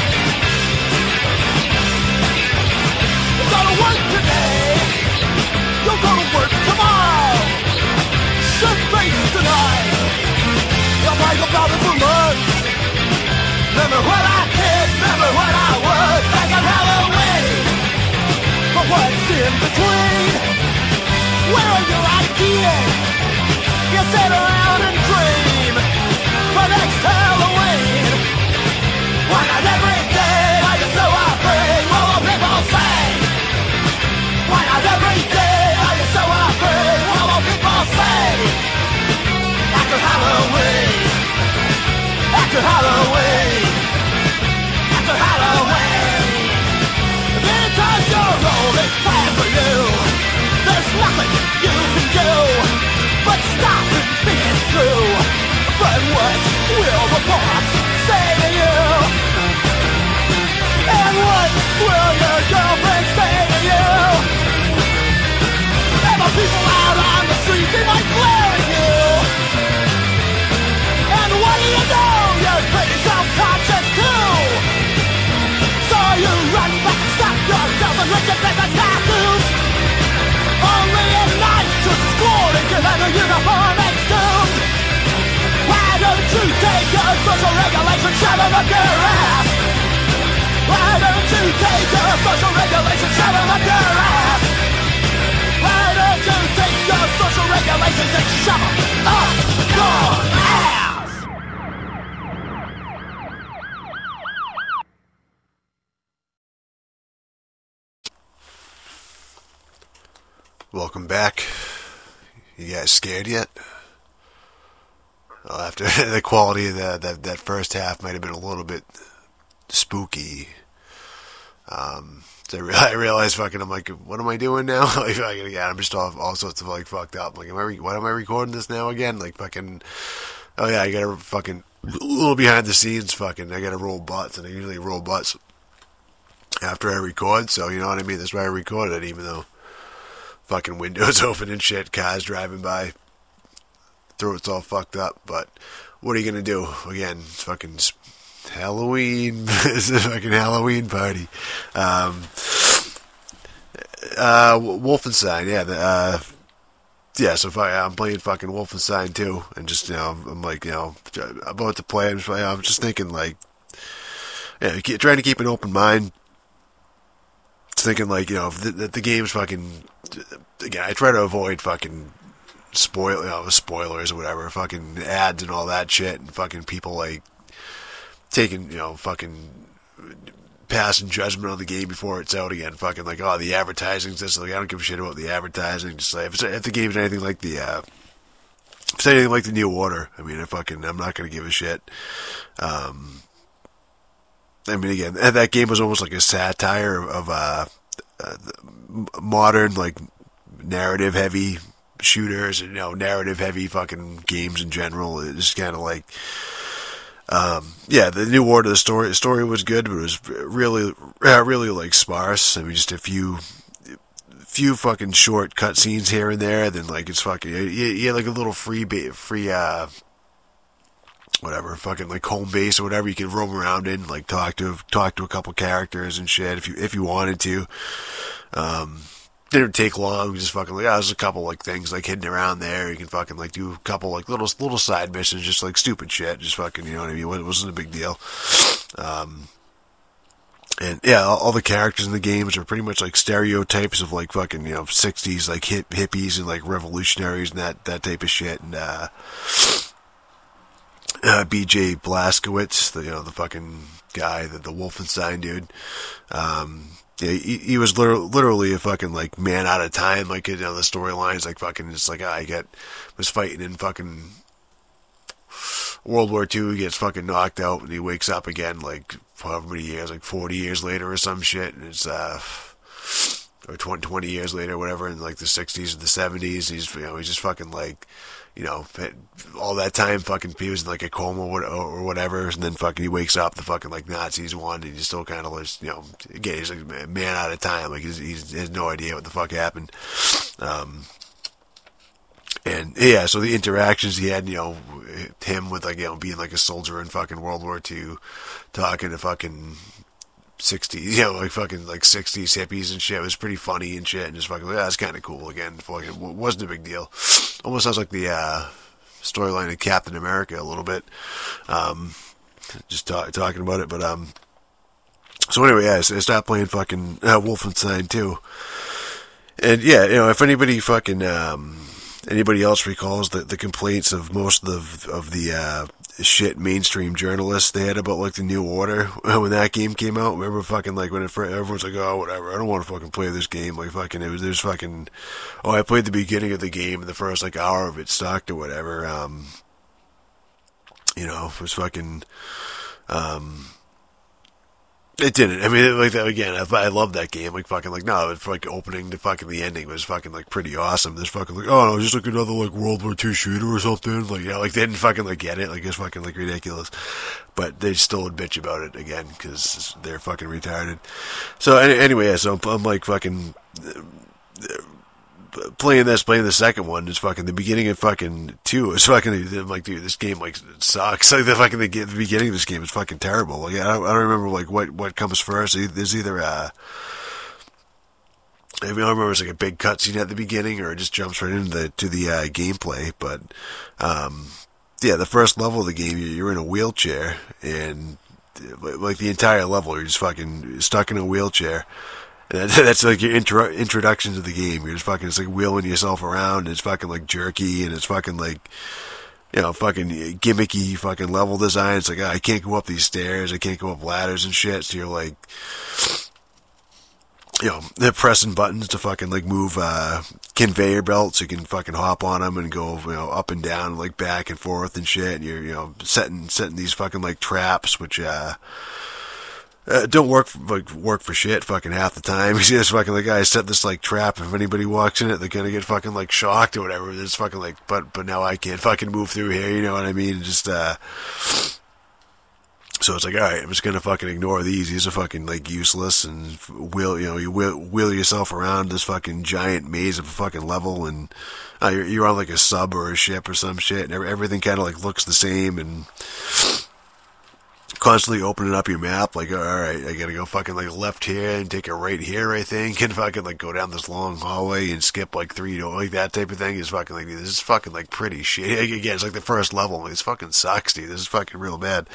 Speaker 3: You're gonna work today, you're gonna work tomorrow. Should face tonight, you'll make a problem for months. Remember what I did, remember what I was back on Halloween. But what's in between? Where are your eyes? 98. You sit around and dream for next Halloween. Why not every day are you so afraid? What will people say? Why not every day are you so afraid? What will people say? After Halloween, after Halloween, after Halloween, because your role is planned for you. There's nothing you can do but stop it being true. But what will the boss say to you? And what will your girlfriend say to you? And the people out on the street, they might glare at you. And what do you know? You're pretty self-conscious too. So you run back and stop yourself and let your business tattoos. Only at night to school if you have a uniform and suit. Why don't you take your social regulations, shove them up your ass? Why don't you take your social regulations, shove them up your ass? Why don't you take your social regulations and shove them up your ass?
Speaker 2: Welcome back. You guys scared yet? Well, after the quality of that first half might have been a little bit spooky. So I realized I'm like, what am I doing now? Like, I'm just all sorts of like fucked up. Like, why am I recording this now again? Like fucking, oh yeah, I gotta fucking, a little behind the scenes I gotta roll butts, and I usually roll butts after I record, so you know what I mean? That's why I recorded it, even though fucking windows open and shit, cars driving by, throat's all fucked up, but what are you gonna do? Again, it's fucking Halloween. It's a fucking Halloween party. Wolfenstein, yeah, so I'm playing fucking Wolfenstein 2, and just, you know, I'm like, you know, about to play, I'm just thinking, like, yeah, trying to keep an open mind, thinking, like, you know, if the game's fucking, again, I try to avoid fucking spoilers or whatever, fucking ads and all that shit, and fucking people, like, taking, you know, fucking passing judgment on the game before it's out again, fucking like, oh, the advertising's this, like, I don't give a shit about the advertising, just like, if the game's anything like if it's anything like the New Order, I mean, I'm not gonna give a shit. I mean, again, that game was almost like a satire of modern, like, narrative-heavy shooters, and, you know, narrative-heavy fucking games in general. It's kind of like, yeah, the New Order, the story was good, but it was really, like, sparse. I mean, just a few fucking short cutscenes here and there. Then, like, it's fucking, you had like a little free whatever, fucking like home base or whatever you can roam around in, like talk to a couple characters and shit if you wanted to. Didn't take long, just fucking like, there's a couple like things like hidden around there. You can fucking like do a couple like little side missions, just like stupid shit, just fucking, you know what I mean? It wasn't a big deal. And yeah, all the characters in the games are pretty much like stereotypes of like fucking, you know, 60s like hippies and like revolutionaries and that type of shit. And BJ Blazkowicz, the fucking guy, the Wolfenstein dude. Yeah, he was literally a fucking like man out of time. Like, you know, the storylines like fucking just like was fighting in fucking World War II. He gets fucking knocked out and he wakes up again like however many years, like 40 years later or some shit. And it's or 20 years later, whatever, in like the 60s or the 70s. He's just fucking like, you know, all that time fucking he was in like a coma or whatever, and then fucking he wakes up, the fucking like Nazis won, and he's still kind of like, you know, again, he's like a man out of time, like he has no idea what the fuck happened. And yeah, so the interactions he had, you know, him with like, you know, being like a soldier in fucking World War II, talking to fucking 60s, you know, like fucking like 60s hippies and shit, was pretty funny and shit, and just fucking, yeah, it's kind of cool. Again, fucking wasn't a big deal. Almost sounds like the storyline of Captain America a little bit. Just talking about it, but so anyway, yeah, I stopped playing fucking Wolfenstein 2. And yeah, you know, if anybody fucking anybody else recalls the complaints of most of the shit mainstream journalists they had about like the New Order when that game came out. Remember fucking like when everyone's like, oh whatever, I don't want to fucking play this game. Like fucking there's fucking, oh, I played the beginning of the game and the first like hour of it sucked or whatever. You know, it was fucking. It didn't. I mean, like that again. I love that game. Like fucking, like no, it's like opening to fucking the ending was fucking like pretty awesome. There's fucking like, oh no, just like another like World War II shooter or something. Like, you know, like they didn't fucking like get it. Like it's fucking like ridiculous. But they still would bitch about it again because they're fucking retarded. So anyway, yeah, so I'm like fucking. Playing the second one is fucking the beginning of fucking 2 is fucking. I'm like, dude, this game like sucks. Like the beginning of this game is fucking terrible. Like I don't remember like what comes first. There's either I don't remember it's like a big cutscene at the beginning or it just jumps right into the gameplay. But yeah, the first level of the game you're in a wheelchair and like the entire level you're just fucking stuck in a wheelchair. That's like your introduction to the game. You're just fucking, it's like wheeling yourself around, and it's fucking like jerky, and it's fucking like, you know, fucking gimmicky fucking level design. It's like, oh, I can't go up these stairs, I can't go up ladders and shit, so you're like, you know, they're pressing buttons to fucking like move conveyor belts so you can fucking hop on them and go, you know, up and down, like back and forth and shit, and you're, you know, setting these fucking like traps, which, don't work for shit fucking half the time. He's just fucking like, I set this like trap. If anybody walks in it, they're gonna get fucking like shocked or whatever. It's fucking like, but now I can't fucking move through here. You know what I mean? Just so it's like, all right, I'm just gonna fucking ignore these. These are fucking like useless and you wheel yourself around this fucking giant maze of a fucking level, and you're on like a sub or a ship or some shit, and everything kind of like looks the same and. Constantly opening up your map, like, all right, I gotta go fucking like left here and take a right here, I think, and fucking like go down this long hallway and skip like 3 doors, like that type of thing. Is fucking like, this is fucking like pretty shit. Again, it's like the first level. Like, this fucking sucks, dude. This is fucking real bad.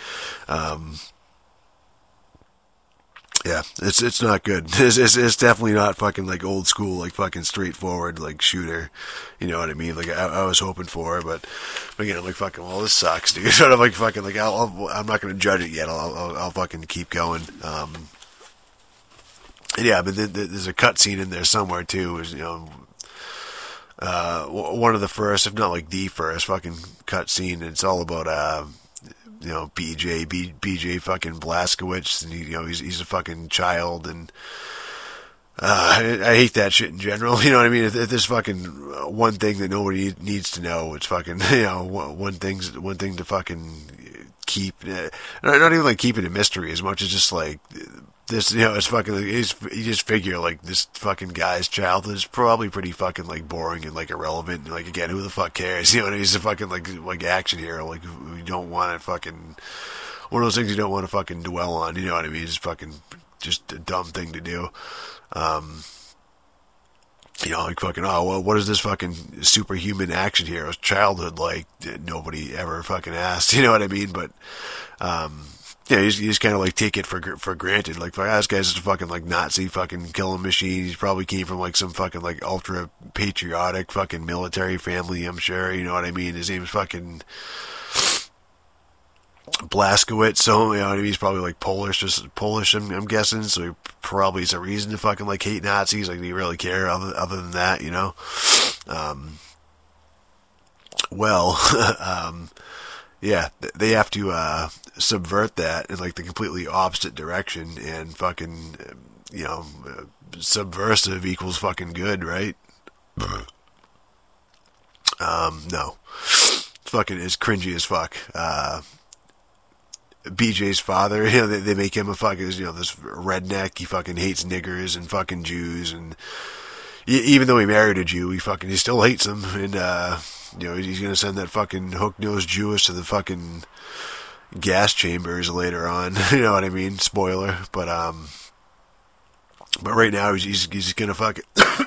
Speaker 2: Yeah, it's not good. It's definitely not fucking like old school, like fucking straightforward, like shooter. You know what I mean? Like I was hoping for, but again, I'm like fucking, well, this sucks, dude. So I'm like fucking like I'm not gonna judge it yet. I'll fucking keep going. Yeah, but there's a cutscene in there somewhere too. Is, you know, one of the first, if not like the first, fucking cutscene. It's all about you know, BJ fucking Blazkowicz, and you know, he's a fucking child, and I hate that shit in general. You know what I mean? If there's fucking one thing that nobody needs to know, it's fucking, you know, one thing to fucking keep, not even like keep it a mystery as much as just like this, you know, it's fucking, you just figure like this fucking guy's childhood is probably pretty fucking like boring and like irrelevant, and like again, who the fuck cares? You know, he's a fucking like action hero, like we don't want to fucking, one of those things you don't want to fucking dwell on, you know what I mean? It's fucking just a dumb thing to do. You know, like fucking, oh, well, what is this fucking superhuman action hero's childhood like? Nobody ever fucking asked, you know what I mean? But, yeah, you just kind of like take it for granted. Like, this guy's just a fucking like Nazi fucking killing machine. He's probably came from like some fucking like ultra patriotic fucking military family, I'm sure. You know what I mean? His name's fucking Blazkowicz, so you know, he's probably like Polish, I'm guessing. So he probably has a reason to fucking like hate Nazis. Like, do you really care other than that? You know? Yeah, they have to subvert that in like the completely opposite direction, and fucking, you know, subversive equals fucking good, right? No, it's fucking is cringy as fuck. BJ's father, you know, they make him a fucking, you know, this redneck. He fucking hates niggers and fucking Jews, and even though he married a Jew, he still hates them, and you know, he's gonna send that fucking hook-nosed Jewess to the fucking gas chambers later on. You know what I mean? Spoiler. But right now he's just gonna fucking.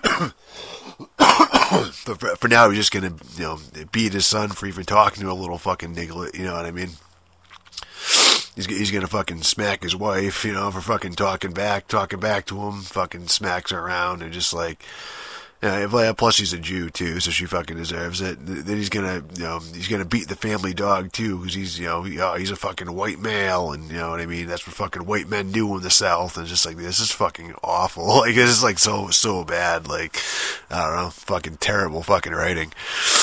Speaker 2: But for now he's just gonna, you know, beat his son for even talking to a little fucking niglet. You know what I mean? He's gonna fucking smack his wife, you know, for fucking talking back to him. Fucking smacks her around and just like. Yeah, plus she's a Jew too, so she fucking deserves it. Then he's gonna beat the family dog too, because he's a fucking white male, and you know what I mean. That's what fucking white men do in the South, and it's just like, this is fucking awful. Like, this is like so bad. Like, I don't know, fucking terrible fucking writing.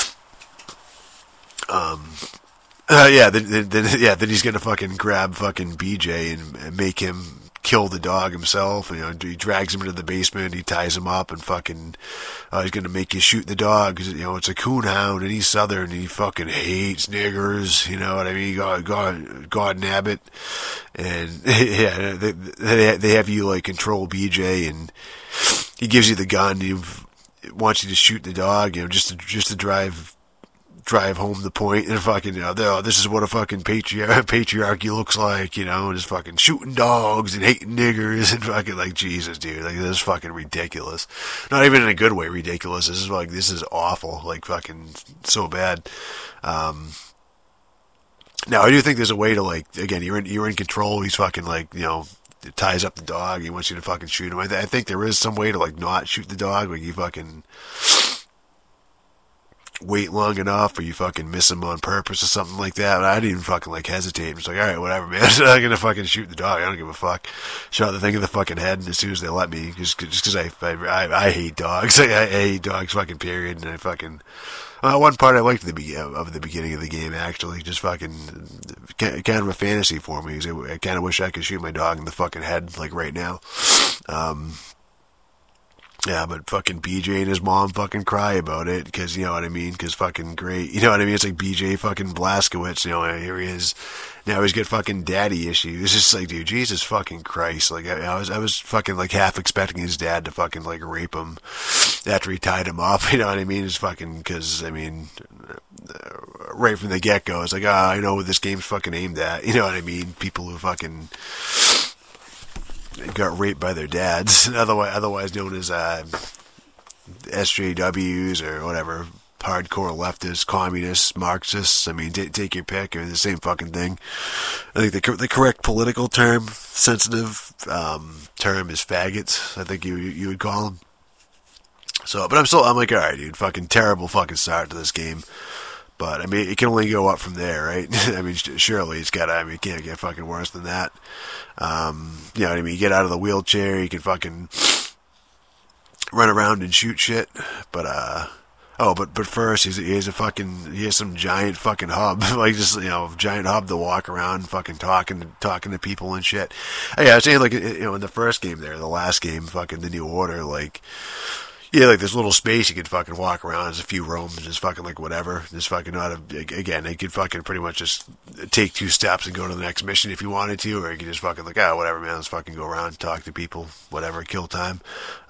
Speaker 2: Then he's gonna fucking grab fucking BJ and make him kill the dog himself. You know, he drags him into the basement, he ties him up, and fucking he's gonna make you shoot the dog, 'cause, you know, it's a coonhound and he's Southern and he fucking hates niggers. You know what I mean? God nabbit. And yeah, they have you like control BJ, and he gives you the gun. He wants you to shoot the dog, you know, just to drive home the point, and fucking, you know, this is what a fucking patriarchy looks like, you know, and just fucking shooting dogs and hating niggers, and fucking, like, Jesus, dude, like, this is fucking ridiculous. Not even in a good way ridiculous. This is awful, like, fucking so bad. Now, I do think there's a way to, like, again, you're in control. He's fucking, like, you know, ties up the dog. He wants you to fucking shoot him. I think there is some way to, like, not shoot the dog. Like, you fucking wait long enough, or you fucking miss him on purpose or something like that. But I didn't even fucking like hesitate. I'm just like, all right, whatever, man. I'm not gonna fucking shoot the dog. I don't give a fuck. Shot the thing in the fucking head, and as soon as they let me, just because I hate dogs. I hate dogs, fucking period. And I fucking one part I liked of the beginning of the game, actually, just fucking kind of a fantasy for me. I kind of wish I could shoot my dog in the fucking head, like right now. Yeah, but fucking BJ and his mom fucking cry about it, because, you know what I mean, because fucking great, you know what I mean, it's like BJ fucking Blazkowicz, you know, here he is, now he's got fucking daddy issues. It's just like, dude, Jesus fucking Christ, like, I was fucking, like, half expecting his dad to fucking, like, rape him after he tied him up, you know what I mean, it's fucking, because, I mean, right from the get-go, it's like, I know what this game's fucking aimed at, you know what I mean, people who fucking got raped by their dads, otherwise known as SJWs or whatever, hardcore leftists, communists, Marxists. I mean, take your pick. I mean, the same fucking thing. I think the correct political term, sensitive term, is faggots. I think you would call them. So, but I'm like, all right, dude, fucking terrible fucking start to this game. But, I mean, it can only go up from there, right? I mean, surely it can't get fucking worse than that. You know what I mean? You get out of the wheelchair, you can fucking run around and shoot shit. But, but first, he has some giant fucking hub. Like, just, you know, giant hub to walk around, fucking talking to people and shit. Yeah, I was saying, like, you know, in the first game there, the last game, fucking The New Order, like, yeah, like this little space you could fucking walk around. There's a few rooms, just fucking like whatever. Just fucking again, you could fucking pretty much just take 2 steps and go to the next mission if you wanted to, or you could just fucking like, whatever, man, let's fucking go around, talk to people, whatever, kill time.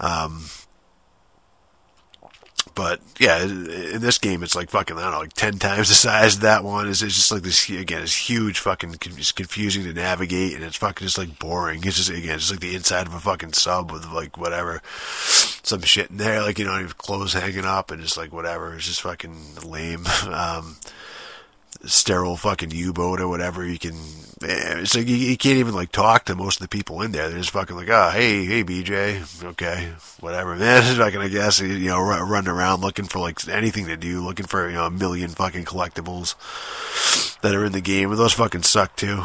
Speaker 2: But yeah, in this game, it's like fucking, I don't know, like 10 times the size of that one. It's just like this, again, it's huge, fucking, it's confusing to navigate, and it's fucking just like boring. It's just, again, just like the inside of a fucking sub with like whatever, some shit in there, like, you know, clothes hanging up and just like whatever. It's just fucking lame. Sterile fucking U-boat or whatever. It's like you can't even like talk to most of the people in there. They're just fucking like, hey BJ, okay, whatever, man. It's fucking, I guess, you know, running around looking for like anything to do, looking for, you know, a million fucking collectibles that are in the game, and those fucking suck too.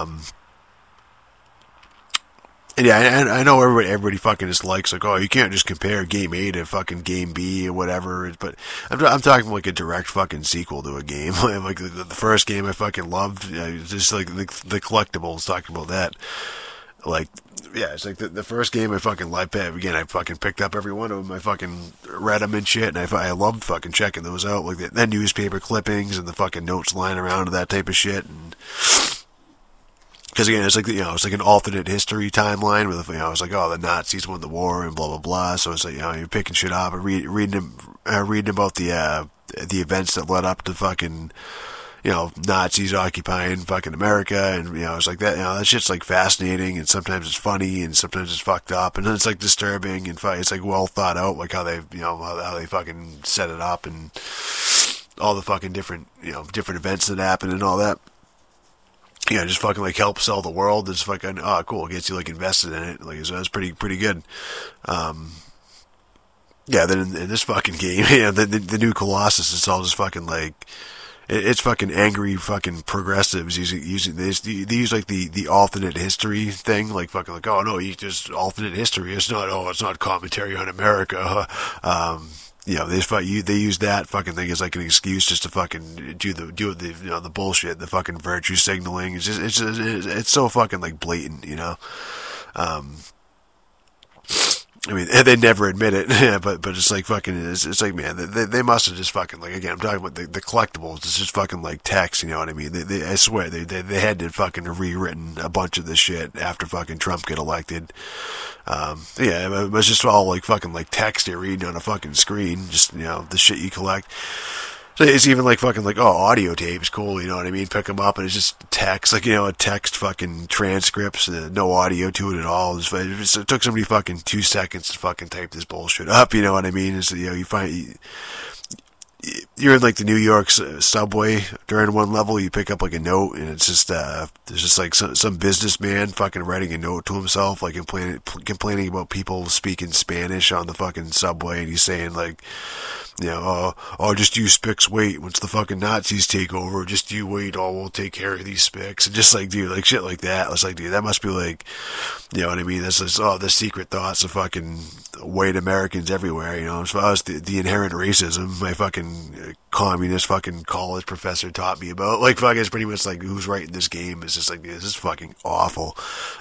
Speaker 2: And yeah, I know everybody fucking just likes, like, you can't just compare Game A to fucking Game B or whatever, but I'm talking like a direct fucking sequel to a game. Like the first game I fucking loved, just like the collectibles, talking about that. Like, yeah, it's like the first game I fucking liked. Again, I fucking picked up every one of them. I fucking read them and shit, and I loved fucking checking those out. Like the newspaper clippings and the fucking notes lying around and that type of shit. And because again, it's like, you know, it's like an alternate history timeline with, you know, it's like, the Nazis won the war and blah blah blah. So it's like, you know, you're picking shit up and reading about the events that led up to fucking, you know, Nazis occupying fucking America, and, you know, it's like that. You know, that shit's like fascinating, and sometimes it's funny, and sometimes it's fucked up, and then it's like disturbing, and it's like well thought out, like how they, you know, how they fucking set it up, and all the fucking different, you know, different events that happen and all that. Yeah, just fucking like help sell the world. It's fucking, cool. It gets you like invested in it. Like, so that's pretty good. yeah, then in this fucking game, yeah, the new Colossus, it's all just fucking like, it's fucking angry fucking progressives using this. They use like the alternate history thing, like fucking like, oh no, you just alternate history. It's not commentary on America. They use that fucking thing as like an excuse just to fucking do the bullshit, the fucking virtue signaling. It's so fucking like blatant, you know. I mean, they never admit it, but it's like fucking, it's like, man, they must have just fucking, like, again, I'm talking about the collectibles, it's just fucking like text, you know what I mean? I swear, they had to fucking rewritten a bunch of this shit after fucking Trump got elected. Yeah, it was just all like fucking like text you're reading on a fucking screen, just, you know, the shit you collect. So it's even like fucking like, oh, audio tapes, cool, you know what I mean? Pick them up and it's just text, like, you know, a text fucking transcripts, no audio to it at all. It took somebody fucking 2 seconds to fucking type this bullshit up, you know what I mean? It's, you know, you're in like the New York subway during one level, you pick up like a note and it's just, there's just like some businessman fucking writing a note to himself, like complaining about people speaking Spanish on the fucking subway, and he's saying like, you know, just you spics wait. Once the fucking Nazis take over, just you wait. We'll take care of these spics. And just like, dude, like shit like that. It's like, dude, that must be like, you know what I mean? That's just, the secret thoughts of fucking white Americans everywhere, you know. As far as the inherent racism my fucking communist fucking college professor taught me about. Like, fucking, it's pretty much like who's writing this game. It's just like, this is fucking awful.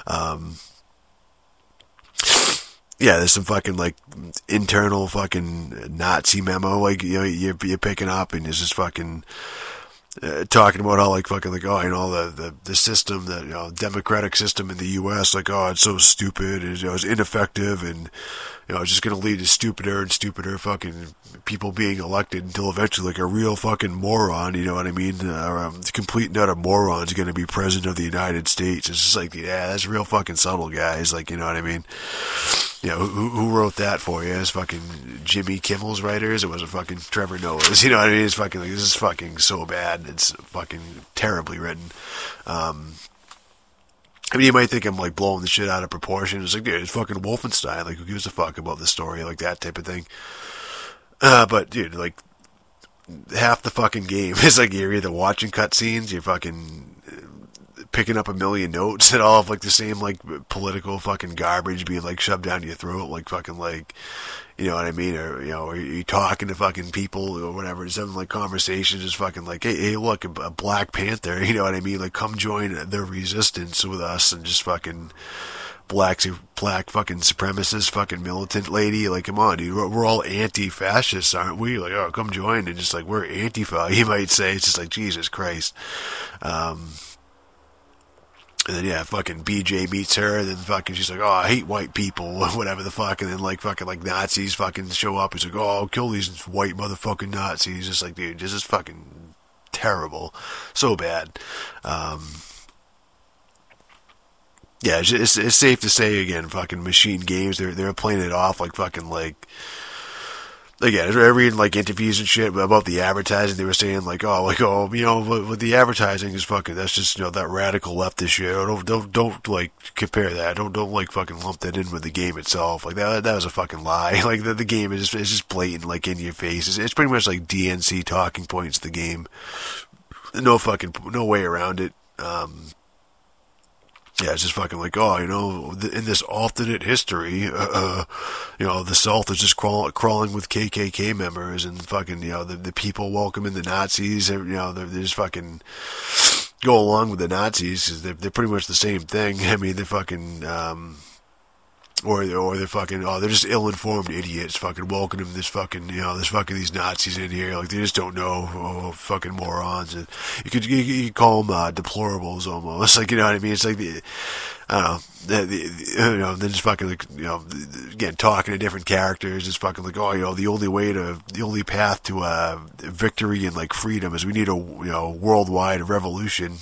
Speaker 2: Yeah, there's some fucking, like, internal fucking Nazi memo, like, you know, you're picking up, and it's just fucking talking about how, like, fucking, like, oh, you know, the system, the, you know, democratic system in the U.S., like, oh, it's so stupid, and, you know, it's ineffective, and, you know, it's just gonna lead to stupider and stupider fucking people being elected until eventually, like, a real fucking moron, you know what I mean? Complete and utter moron is gonna be president of the United States. It's just like, yeah, that's real fucking subtle, guys, like, you know what I mean? You know, who wrote that for you? It's fucking Jimmy Kimmel's writers. It wasn't fucking Trevor Noah's. You know what I mean? It's fucking like, this is fucking so bad. It's fucking terribly written. I mean, you might think I'm like blowing the shit out of proportion. It's like, dude, it's fucking Wolfenstein. Like, who gives a fuck about the story? Like that type of thing. But dude, like, half the fucking game is like you're either watching cutscenes, you're fucking picking up a million notes that all have like the same like political fucking garbage being like shoved down your throat, like fucking like, you know what I mean, or, you know, or you talking to fucking people or whatever, just having like conversations, just fucking like, hey, look, a Black Panther, you know what I mean, like come join the resistance with us, and just fucking black fucking supremacist fucking militant lady, like, come on, dude, we're all anti-fascists, aren't we? Like, oh, come join, and just like, we're Antifa, you might say. It's just like, Jesus Christ. And then, yeah, fucking BJ meets her, and then fucking she's like, oh, I hate white people, whatever the fuck, and then like fucking like Nazis fucking show up, he's like, oh, I'll kill these white motherfucking Nazis. Just like, dude, this is fucking terrible. So bad. Yeah, it's safe to say, again, fucking Machine Games, they're playing it off like fucking like, again, I read like interviews and shit about the advertising. They were saying like, oh, you know, with the advertising is fucking, that's just, you know, that radical leftist shit. Don't like compare that. Don't like fucking lump that in with the game itself. Like that was a fucking lie. Like the game is just blatant, like in your face. It's pretty much like DNC talking points. The game, no way around it. Yeah, it's just fucking like, oh, you know, in this alternate history, you know, the South is just crawling with KKK members, and fucking, you know, the people welcoming the Nazis, you know, they're just fucking go along with the Nazis, because they're pretty much the same thing. I mean, they're fucking, or they're fucking, oh, they're just ill-informed idiots fucking welcoming this fucking, you know, these Nazis in here, like, they just don't know, fucking morons. And you could call them deplorables almost, like, you know what I mean? It's like I don't know, you know, then just fucking, like, you know, again, talking to different characters, just fucking like, oh, you know, the only path to victory and like freedom is we need a, you know, worldwide revolution.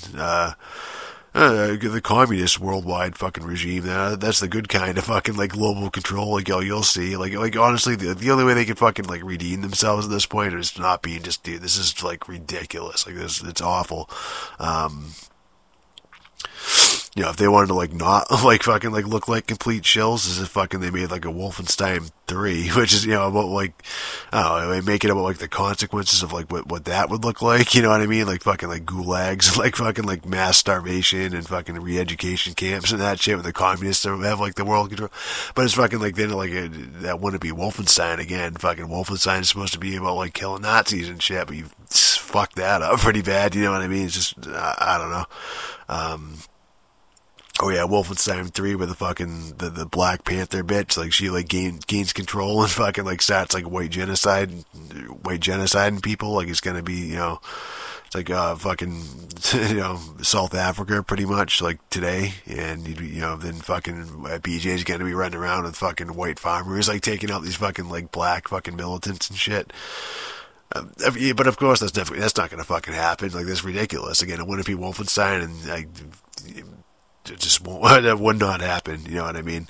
Speaker 2: The communist worldwide fucking regime, that's the good kind of fucking like global control, like, you'll see, like honestly, the only way they can fucking like redeem themselves at this point is not being just, dude, this is like ridiculous, like this, it's awful. you know, if they wanted to like not like fucking like look like complete shills, is if fucking they made like a Wolfenstein 3, which is, you know, about like, I don't know, make it about like the consequences of like what that would look like, you know what I mean? Like fucking like gulags, like fucking like mass starvation and fucking re-education camps and that shit with the communists that have like the world control. But it's fucking like then like that wouldn't be Wolfenstein again. Fucking Wolfenstein is supposed to be about like killing Nazis and shit, but you fucked that up pretty bad, you know what I mean? It's just, I don't know. Oh yeah, Wolfenstein 3 with the fucking, the Black Panther bitch, like she like gains control and fucking like starts like white genociding people, like it's gonna be, you know, it's like fucking, you know, South Africa pretty much, like today, and you know, then fucking BJ's gonna be running around with fucking white farmers, like taking out these fucking like black fucking militants and shit. But of course that's not gonna fucking happen, like that's ridiculous. Again, it wouldn't be Wolfenstein, and like, it just won't, that would not happen, you know what I mean?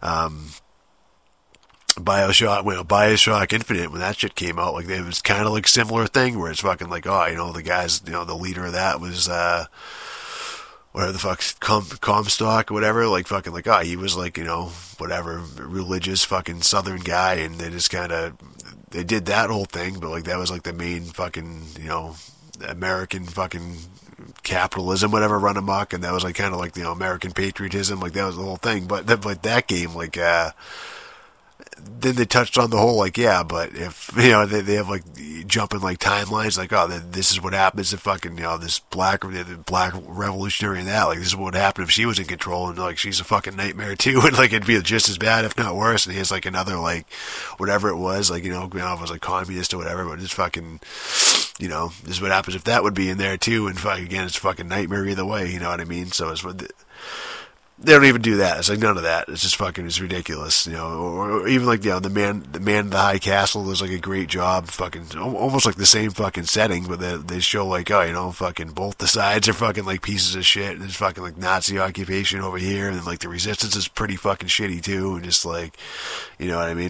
Speaker 2: Bioshock Infinite, when that shit came out, like, it was kind of like similar thing, where it's fucking like, oh, you know, the guys, you know, the leader of that was, whatever the fuck, Comstock or whatever, like, fucking like, oh, he was like, you know, whatever, religious fucking southern guy, and they just kind of, they did that whole thing, but like, that was like the main fucking, you know, American fucking capitalism, whatever, run amok, and that was like kind of like, you know, American patriotism, like that was the whole thing. But that game, like, then they touched on the whole, like, yeah, but if, you know, they have like jumping like timelines, like, oh, this is what happens if fucking, you know, this black revolutionary and that, like, this is what would happen if she was in control, and like she's a fucking nightmare too, and like it'd be just as bad, if not worse. And he has like another, like, whatever it was, like, you know, if it was like communist or whatever, but it's fucking, you know, this is what happens if that would be in there too, and fucking, again, it's fucking nightmare either way, you know what I mean? So it's what they don't even do that. It's like none of that. It's just fucking, it's ridiculous, you know. Or even like, you know, the man in the high castle does like a great job, fucking almost like the same fucking setting, but they show like, oh, you know, fucking both the sides are fucking like pieces of shit, and there's fucking like Nazi occupation over here, and then like the resistance is pretty fucking shitty too, and just like, you know what I mean?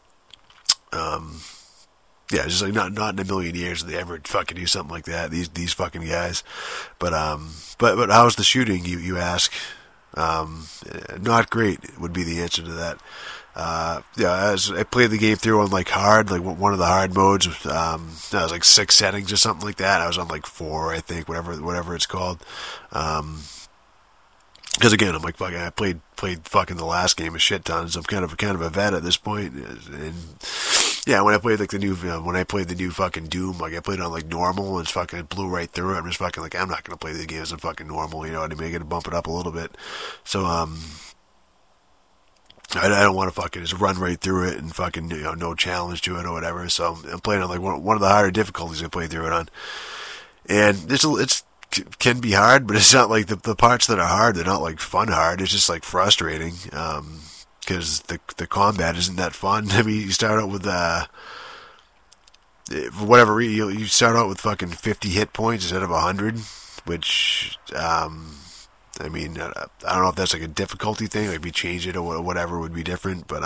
Speaker 2: Yeah, just like not in a million years did they ever fucking do something like that. These fucking guys, but how's the shooting? You ask. Not great would be the answer to that. Yeah, as I played the game through on like hard, like one of the hard modes, I was like 6 settings or something like that. I was on like 4, I think, whatever it's called. Because again, I'm like, fucking, I played fucking the last game a shit ton, so I'm kind of a vet at this point. And yeah, when I played like the new fucking Doom, like I played it on like normal, and it's fucking blew right through it. I'm just fucking like, I'm not gonna play the game as a fucking normal, you know what I mean? I gotta bump it up a little bit. So I don't want to fucking just run right through it and fucking, you know, no challenge to it or whatever. So I'm playing on like one of the harder difficulties I played through it on, and it's can be hard, but it's not like the parts that are hard, they're not like fun hard. It's just like frustrating, because the combat isn't that fun. I mean, you start out with for whatever reason, you start out with fucking 50 hit points instead of 100, which I mean, I don't know if that's like a difficulty thing, like if you change it or whatever would be different, but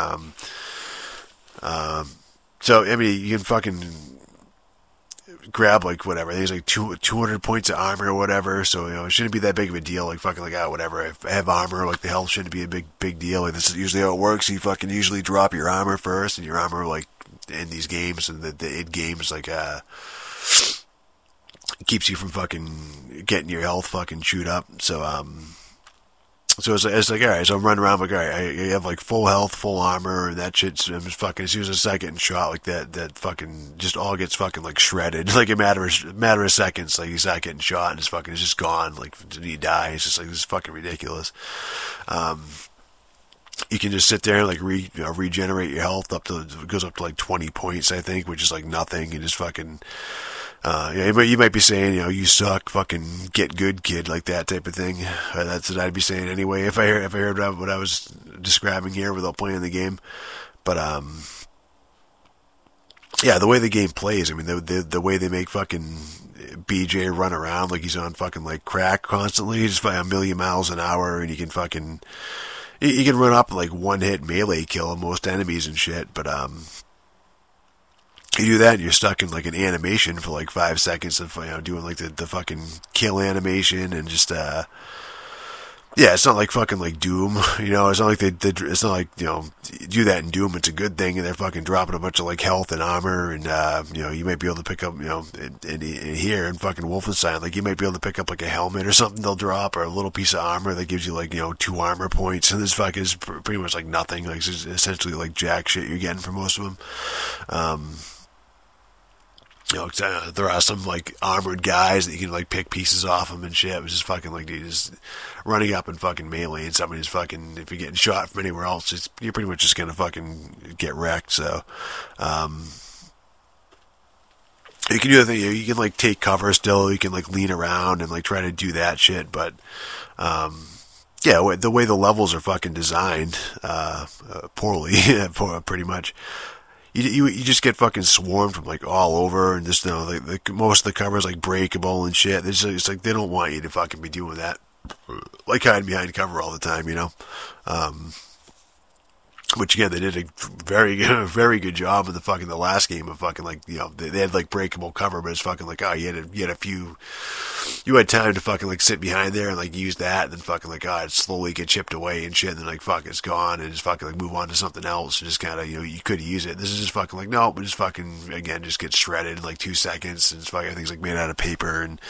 Speaker 2: so I mean, you can fucking grab like whatever, there's like 200 points of armor or whatever, so you know, it shouldn't be that big of a deal, like fucking like, whatever, if I have armor, like the health shouldn't be a big deal, like this is usually how it works. You fucking usually drop your armor first, and your armor, like in these games and the id games, like keeps you from fucking getting your health fucking chewed up. So it's like, alright, so I'm running around like, alright, I have like full health, full armor, and that shit's, I'm just fucking, as soon as I get getting shot, like that fucking, just all gets fucking like shredded, like a matter of seconds, like you start getting shot, and it's just gone, like, you die. It's just like, this is fucking ridiculous. You can just sit there and like regenerate your health it goes up to like 20 points, I think, which is like nothing, and just fucking, yeah, you might be saying, you know, you suck, fucking get good, kid, like that type of thing. That's what I'd be saying anyway if I heard what I was describing here without playing the game. But yeah, the way the game plays, I mean, the way they make fucking BJ run around like he's on fucking like crack constantly, just by a million miles an hour, and you can run up and like one hit melee kill most enemies and shit, but you do that and you're stuck in like an animation for like 5 seconds of, you know, doing like the fucking kill animation, and just Yeah, it's not like fucking like Doom, you know. It's not like it's not like, you know, you do that in Doom. It's a good thing, and they're fucking dropping a bunch of like health and armor, and you know, you might be able to pick up, you know, in here in fucking Wolfenstein, like you might be able to pick up like a helmet or something they'll drop, or a little piece of armor that gives you like, you know, 2 armor points, and this fucking is pretty much like nothing, like it's essentially like jack shit you're getting for most of them. You know, there are some like armored guys that you can like pick pieces off them and shit. It was just fucking like, dude, just running up and fucking melee and somebody's fucking, if you're getting shot from anywhere else, you're pretty much just gonna fucking get wrecked. So, you can do the thing, you can like take cover still, you can like lean around and like try to do that shit, but, yeah, the way the levels are fucking designed, poorly, pretty much. You just get fucking swarmed from like all over, and just, you know, like most of the cover is like breakable and shit. It's like they don't want you to fucking be doing that, like hiding behind cover all the time, you know. Which again, they did a very good job in the last game of fucking like, you know, they had like breakable cover, but it's fucking like, oh, you had time to fucking like sit behind there and like use that, and then fucking like, oh, it slowly get chipped away and shit, and then like fuck, it's gone, and just fucking like move on to something else, and just kind of, you know, you could use it. This is just fucking like, no, but just fucking again, just get shredded in like 2 seconds, and it's fucking, everything's like made out of paper, and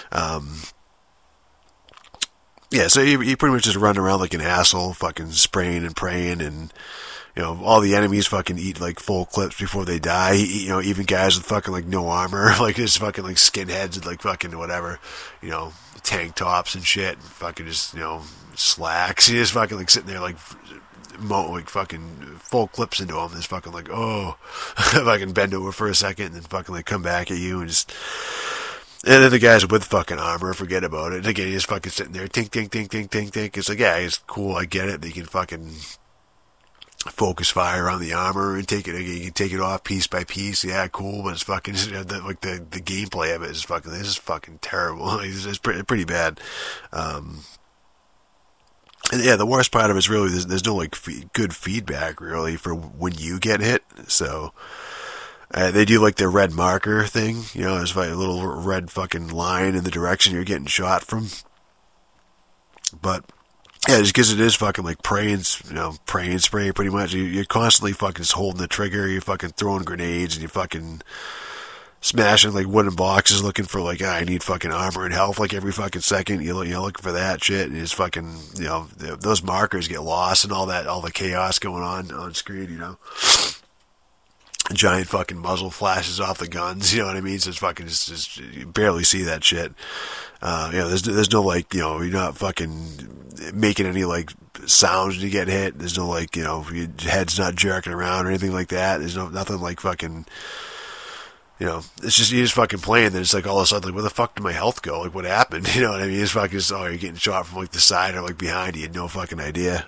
Speaker 2: yeah, so you pretty much just run around like an asshole, fucking spraying and praying, and, you know, all the enemies fucking eat like full clips before they die. You know, even guys with fucking like no armor, like just fucking like skinheads with like fucking whatever, you know, tank tops and shit, and fucking just, you know, slacks. You just fucking like sitting there like fucking full clips into them. Just fucking like, oh, if I can bend over for a second and then fucking like come back at you and just. And then the guys with fucking armor, forget about it. And again, he's fucking sitting there, tink, tink, tink, tink, tink, tink. It's like, yeah, it's cool, I get it. They can fucking focus fire on the armor and take it. Again, you can take it off piece by piece. Yeah, cool, but it's fucking, like the gameplay of it is fucking, this is fucking terrible. It's pretty bad. And yeah, the worst part of it is really, there's no like good feedback really for when you get hit. So, they do like their red marker thing, you know, there's like a little red fucking line in the direction you're getting shot from. But yeah, just because it is fucking like pray and spray pretty much. You're constantly fucking just holding the trigger, you're fucking throwing grenades, and you're fucking smashing like wooden boxes looking for like, I need fucking armor and health like every fucking second. You're looking for that shit, and it's fucking, you know, those markers get lost and all the chaos going on screen, you know. A giant fucking muzzle flashes off the guns, you know what I mean? So it's fucking just you barely see that shit. You know, there's no like, you know, you're not fucking making any like sounds when you get hit. There's no like, you know, your head's not jerking around or anything like that. There's nothing like fucking, you know, it's just, you're just fucking playing, then it's like all of a sudden, like, where the fuck did my health go? Like, what happened? You know what I mean? It's fucking just, oh, you're getting shot from like the side or like behind you. You had no fucking idea.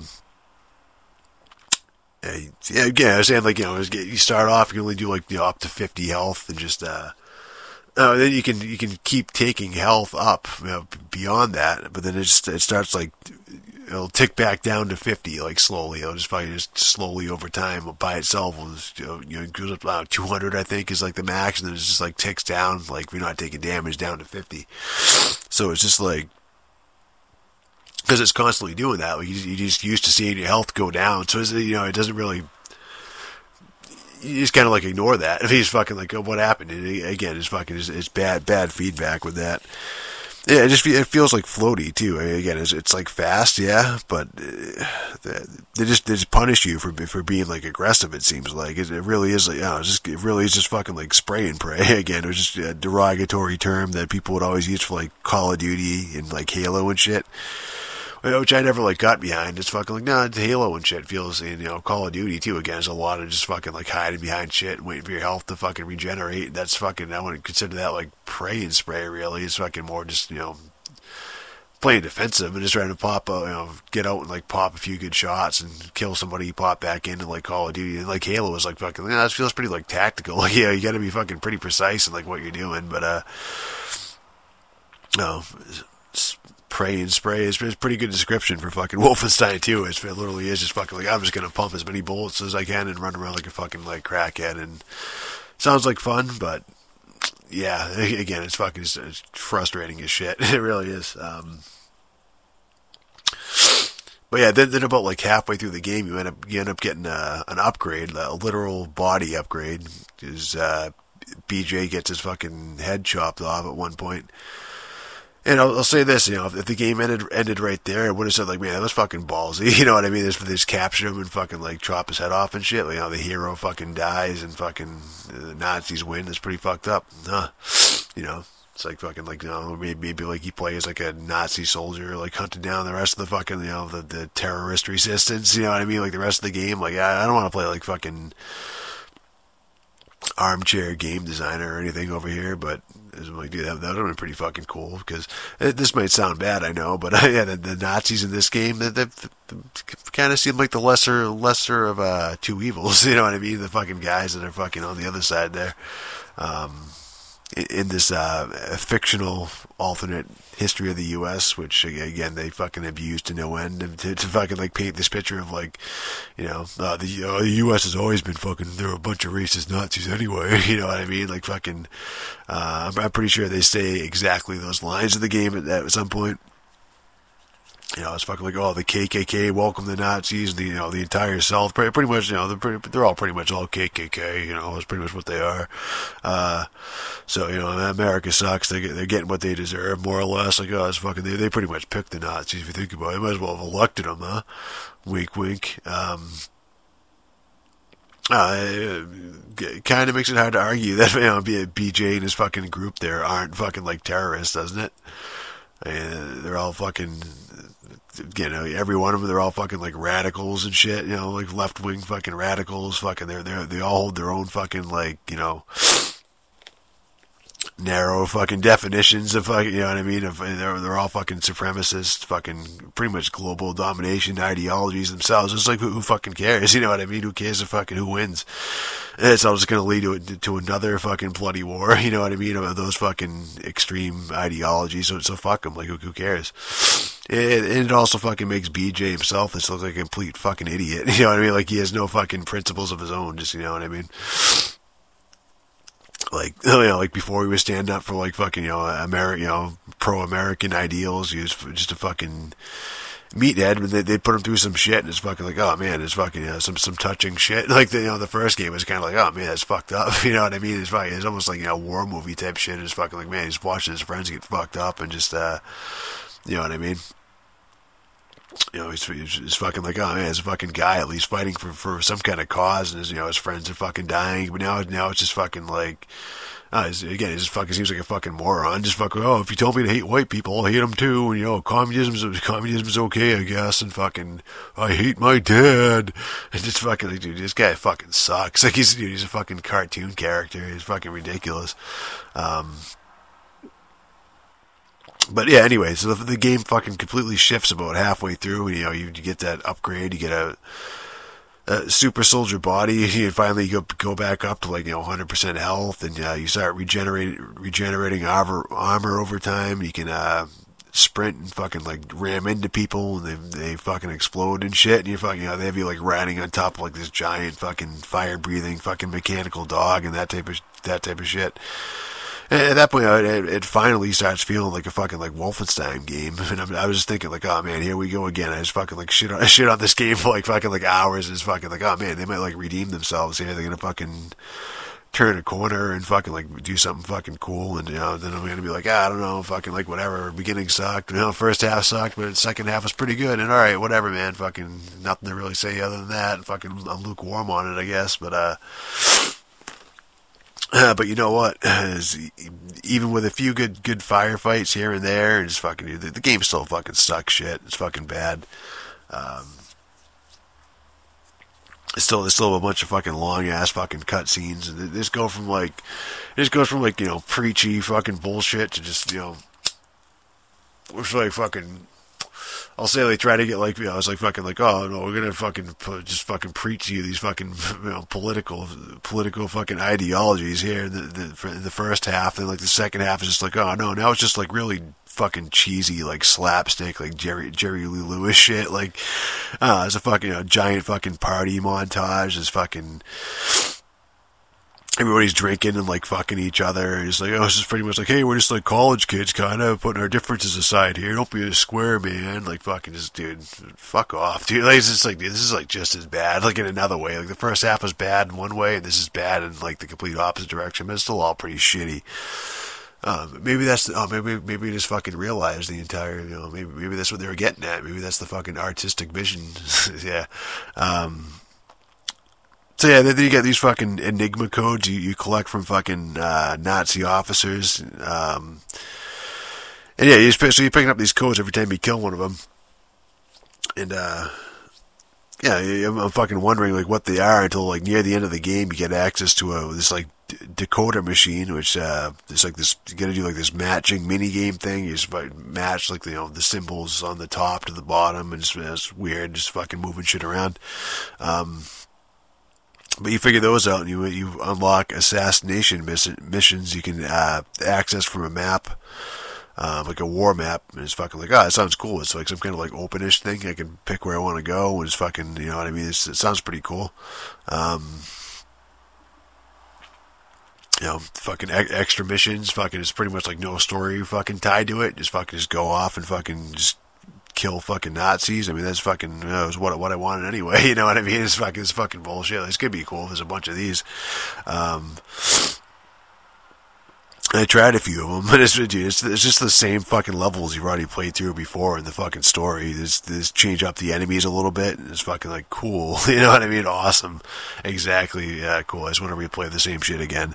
Speaker 2: Yeah, again, I was saying, like, you know, you start off, you can only do like, you know, up to 50 health, and just then you can keep taking health up, you know, beyond that, but then it starts like, it'll tick back down to 50, like slowly. It'll just probably just slowly over time by itself. It goes up 200, I think, is like the max, and then it just like ticks down, like if you're not taking damage, down to 50. So it's just like, because it's constantly doing that, like you're just used to seeing your health go down, so it's, you know, it doesn't really, you just kind of like ignore that. If he's fucking like, oh, what happened? And again, it's fucking, it's bad feedback with that. Yeah, it feels like floaty too. Again, it's like fast, yeah, but they just punish you for being like aggressive. It seems like it really is like, you know, it really is just fucking like spray and pray. Again, it was just a derogatory term that people would always use for like Call of Duty and like Halo and shit, which I never like got behind. It's fucking like, no, Halo and shit feels, you know, Call of Duty too, again, is a lot of just fucking like hiding behind shit and waiting for your health to fucking regenerate. That's fucking, I wouldn't consider that like pray and spray really. It's fucking more just, you know, playing defensive and just trying to pop, you know, get out and like pop a few good shots and kill somebody you pop back into like Call of Duty. And like Halo is like fucking, yeah, this feels pretty like tactical. Like, yeah, you gotta be fucking pretty precise in like what you're doing, but no, pray and spray is a pretty good description for fucking Wolfenstein 2. It literally is just fucking like, I'm just gonna pump as many bullets as I can and run around like a fucking like crackhead, and sounds like fun, but yeah, again, it's fucking, it's frustrating as shit. It really is. But yeah, then about like halfway through the game, you end up getting an upgrade, a literal body upgrade, because BJ gets his fucking head chopped off at one point. And I'll say this, if the game ended right there, I would have said like, man, that was fucking ballsy. You know what I mean? They just capture him and fucking like chop his head off and shit. Like, the hero fucking dies and fucking the Nazis win. That's pretty fucked up, huh? It's like fucking like, maybe like he plays like a Nazi soldier, like hunting down the rest of the fucking, the terrorist resistance. You know what I mean? Like the rest of the game. Like I don't want to play like fucking armchair game designer or anything over here, but I'm like, dude, that would have been pretty fucking cool, because this might sound bad, I know, but yeah, the Nazis in this game, they kind of seem like the lesser of two evils, you know what I mean? The fucking guys that are fucking on the other side there. In this fictional alternate history of the U.S., which again they fucking have used to no end to fucking like paint this picture of like, the U.S. has always been fucking, they're a bunch of racist Nazis anyway. You know what I mean? Like fucking, I'm pretty sure they say exactly those lines of the game at some point. It's fucking like, the KKK welcome the Nazis, the entire South, pretty much, they're all pretty much all KKK, it's pretty much what they are. So, America sucks, they're getting what they deserve, more or less, like, it's fucking, they pretty much picked the Nazis, if you think about it, they might as well have elected them, huh? Wink, wink. It kind of makes it hard to argue that, BJ and his fucking group there aren't fucking like terrorists, doesn't it? They're all fucking, every one of them, they're all fucking like radicals and shit, like left wing fucking radicals, fucking, they all hold their own fucking like, narrow fucking definitions of fucking, you know what I mean? They're all fucking supremacists, fucking pretty much global domination ideologies themselves. It's like, who fucking cares? You know what I mean? Who cares if fucking who wins? And it's all just going to lead to another fucking bloody war. You know what I mean? Of those fucking extreme ideologies. So fuck them. Like, who cares? It also fucking makes BJ himself just look like a complete fucking idiot. You know what I mean? Like, he has no fucking principles of his own. Just, you know what I mean? Like, like before he was standing up for like fucking, pro-American ideals, he was just a fucking meathead, but they put him through some shit, and it's fucking like, oh man, it's fucking, some touching shit. Like, the first game was kind of like, oh man, that's fucked up. You know what I mean? It's almost like, war movie type shit. It's fucking like, man, he's watching his friends get fucked up and just, you know what I mean? He's fucking like, oh man, it's a fucking guy at least fighting for some kind of cause, and his friends are fucking dying, but now it's just fucking like, it just fucking seems like a fucking moron. Just fucking, if you told me to hate white people, I'll hate them too, and communism's okay, I guess, and fucking, I hate my dad, and just fucking like, dude, this guy fucking sucks. Like, he's a fucking cartoon character. He's fucking ridiculous. But yeah, anyway, so the game fucking completely shifts about halfway through. You get that upgrade, you get a super soldier body, you finally go back up to like 100% health, and you start regenerating armor over time. You can sprint and fucking like ram into people, and they fucking explode and shit. And you fucking they have you like riding on top of like this giant fucking fire breathing fucking mechanical dog and that type of shit. At that point, it finally starts feeling like a fucking like Wolfenstein game, and I was just thinking like, oh man, here we go again. I just fucking like shit on this game for like fucking like hours, and it's fucking like, oh man, they might like redeem themselves here. They're gonna fucking turn a corner and fucking like do something fucking cool, and then I'm gonna be like, I don't know, fucking like whatever. Beginning sucked, first half sucked, but the second half was pretty good. And all right, whatever, man. Fucking nothing to really say other than that. Fucking I'm lukewarm on it, I guess, but you know what? Even with a few good firefights here and there, it's fucking the game still fucking sucks shit. It's fucking bad. There's still a bunch of fucking long ass fucking cutscenes, and this goes from like preachy fucking bullshit to just it's like fucking. I'll say they try to get like, it's like fucking like, oh no, we're gonna fucking just fucking preach to you these fucking political fucking ideologies here in the first half, and like the second half is just like, oh no, now it's just like really fucking cheesy like slapstick like Jerry Lee Lewis shit, like it's a fucking giant fucking party montage. It's fucking everybody's drinking and like fucking each other. And it's like, oh, this is pretty much like, hey, we're just like college kids, kind of putting our differences aside here. Don't be a square, man. Like fucking just, dude, fuck off, dude. Like, it's just like, dude, this is like just as bad, like in another way. Like the first half was bad in one way, and this is bad in like the complete opposite direction. But it's still all pretty shitty. Maybe that's maybe we just fucking realized the entire, you know, maybe that's what they were getting at. Maybe that's the fucking artistic vision. Yeah. So yeah, then you get these fucking Enigma codes you collect from fucking Nazi officers, and yeah, you're picking up these codes every time you kill one of them, and yeah, I'm fucking wondering like what they are until like near the end of the game you get access to this like decoder machine, which it's like this, you gotta do like this matching mini game thing. You just match like, you know, the symbols on the top to the bottom, and it's weird, just fucking moving shit around. But you figure those out, and you unlock assassination missions you can access from a map, like a war map. And it's fucking like, oh, it sounds cool. It's like some kind of like openish thing. I can pick where I want to go, and it's fucking, you know what I mean? It sounds pretty cool. You know, fucking extra missions. Fucking, it's pretty much like no story fucking tied to it. Just go off and fucking just kill fucking Nazis. I mean, that's fucking, was what I wanted anyway. You know what I mean? It's fucking bullshit. This could be cool if there's a bunch of these. I tried a few of them, but it's just the same fucking levels you've already played through before in the fucking story. There's change up the enemies a little bit, and it's fucking like cool. You know what I mean? Awesome. Exactly. Yeah, cool. I just want to replay the same shit again.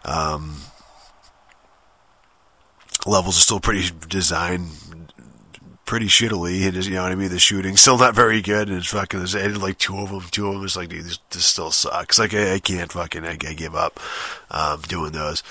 Speaker 2: Levels are still pretty designed pretty shittily. It is, you know what I mean? The shooting's still not very good, and it's fucking, I did like two of them. It's like, dude, this still sucks. Like, I can't fucking, I give up doing those.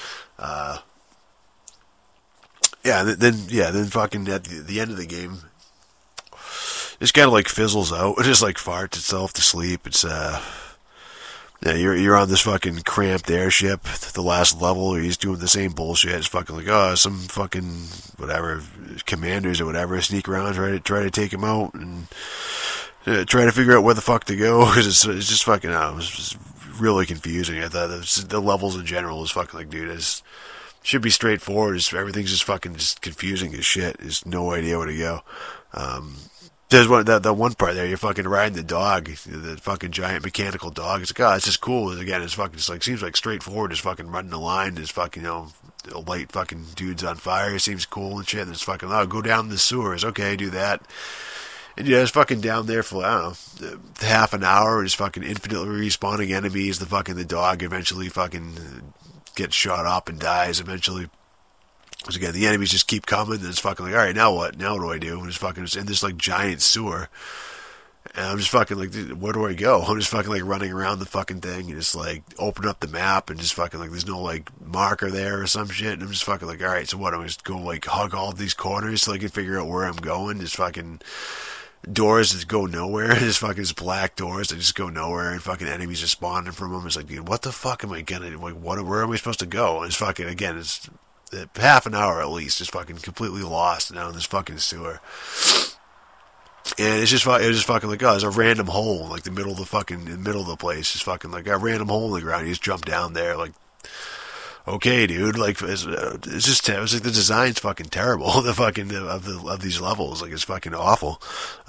Speaker 2: Yeah, then fucking at the end of the game, just kind of like fizzles out. It just like farts itself to sleep. It's yeah, you're on this fucking cramped airship. The last level, he's doing the same bullshit. It's fucking like, oh, some fucking whatever commanders or whatever sneak around, try to take him out, and try to figure out where the fuck to go, because it's just fucking, it's just really confusing. I thought the levels in general is fucking like, dude, it should be straightforward. Everything's just fucking just confusing as shit. There's no idea where to go. There's that one part there, you're fucking riding the dog, the fucking giant mechanical dog. It's like, oh, it's just cool. Again, it's fucking, it's like, seems like straightforward, just fucking running the line, just fucking, you know, light fucking dudes on fire. It seems cool and shit. And it's fucking, oh, go down the sewers. Okay, do that. And yeah, it's fucking down there for, I don't know, half an hour, just fucking infinitely respawning enemies. The dog eventually fucking gets shot up and dies eventually. Because again, the enemies just keep coming, and it's fucking like, alright, now what? Now what do I do? I'm just fucking in this like giant sewer. And I'm just fucking like, dude, where do I go? I'm just fucking like running around the fucking thing, and just like open up the map, and just fucking like, there's no like marker there or some shit. And I'm just fucking like, alright, so what? I'm just go like hug all these corners so I can figure out where I'm going. Just fucking doors that go nowhere. Just fucking just black doors that just go nowhere, and fucking enemies are spawning from them. It's like, dude, what the fuck am I gonna, like, where am I supposed to go? And it's fucking, again, it's half an hour at least, just fucking completely lost down in this fucking sewer. And it was just fucking like, oh, there's a random hole, like in the middle of the place, just fucking like a random hole in the ground. You just jump down there, like, okay, dude, like, it was like the design's fucking terrible. The fucking, of these levels, like, it's fucking awful.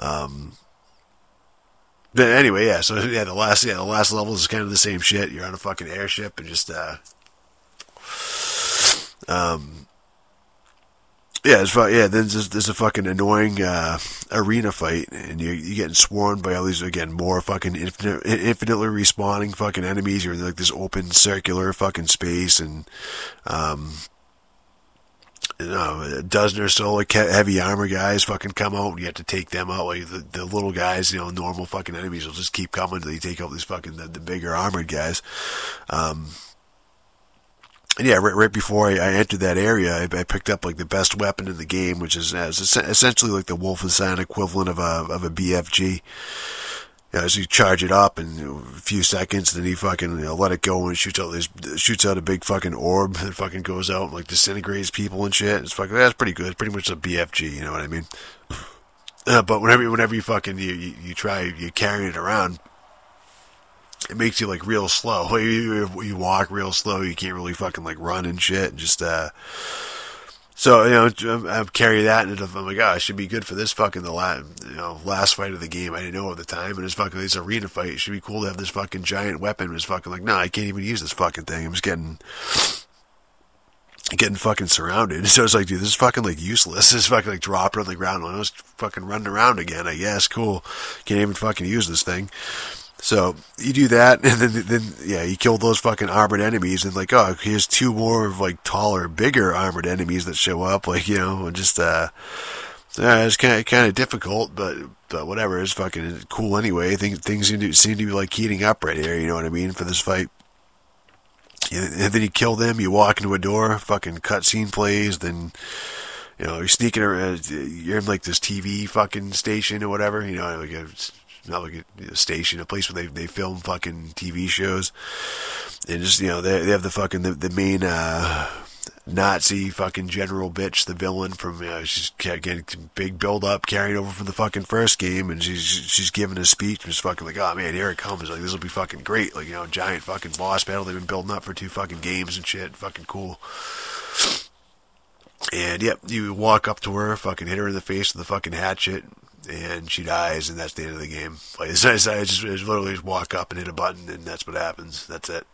Speaker 2: But anyway, yeah, so yeah, the last level is kind of the same shit. You're on a fucking airship and just, then there's a fucking annoying arena fight, and you're getting swarmed by all these, again, more fucking infinitely respawning fucking enemies. You're in like this open circular fucking space, and a dozen or so like heavy armor guys fucking come out, and you have to take them out. Like the little guys, you know, normal fucking enemies will just keep coming until you take out these fucking the bigger armored guys. And yeah, right before I entered that area, I picked up like the best weapon in the game, which is essentially like the Wolfenstein equivalent of a BFG. You know, so you charge it up in a few seconds, then you fucking let it go, and it shoots out a big fucking orb that fucking goes out and like disintegrates people and shit. It's fucking, that's pretty good. It's pretty much a BFG, you know what I mean? But whenever you fucking you carry it around, it makes you like real slow. Like, you walk real slow. You can't really fucking like run and shit. And just so I carry that, and I'm like, oh, it should be good for this fucking last fight of the game. I didn't know at the time, and this arena fight. It should be cool to have this fucking giant weapon. It's fucking like, no, I can't even use this fucking thing. I'm just getting fucking surrounded. So it's like, dude, this is fucking like useless. This is fucking like dropped on the ground. I was fucking running around again. I guess cool. Can't even fucking use this thing. So you do that, and then you kill those fucking armored enemies, and like, oh, here's two more of like taller, bigger armored enemies that show up, like, and just it's kind of difficult, but whatever, it's fucking cool anyway. Things seem to be like heating up right here, you know what I mean, for this fight. And then you kill them, you walk into a door, fucking cutscene plays, then you're sneaking around, you're in like this TV fucking station or whatever, like not like a station, a place where they film fucking TV shows, and just they have the fucking the main Nazi fucking general bitch, the villain from she's getting big build up carried over from the fucking first game, and she's giving a speech and just fucking like, oh man, here it comes, like this will be fucking great, like giant fucking boss battle they've been building up for 2 fucking games and shit, fucking cool. And yep, you walk up to her, fucking hit her in the face with the fucking hatchet, and she dies, and that's the end of the game. Like I just literally just walk up and hit a button, and that's what happens. That's it.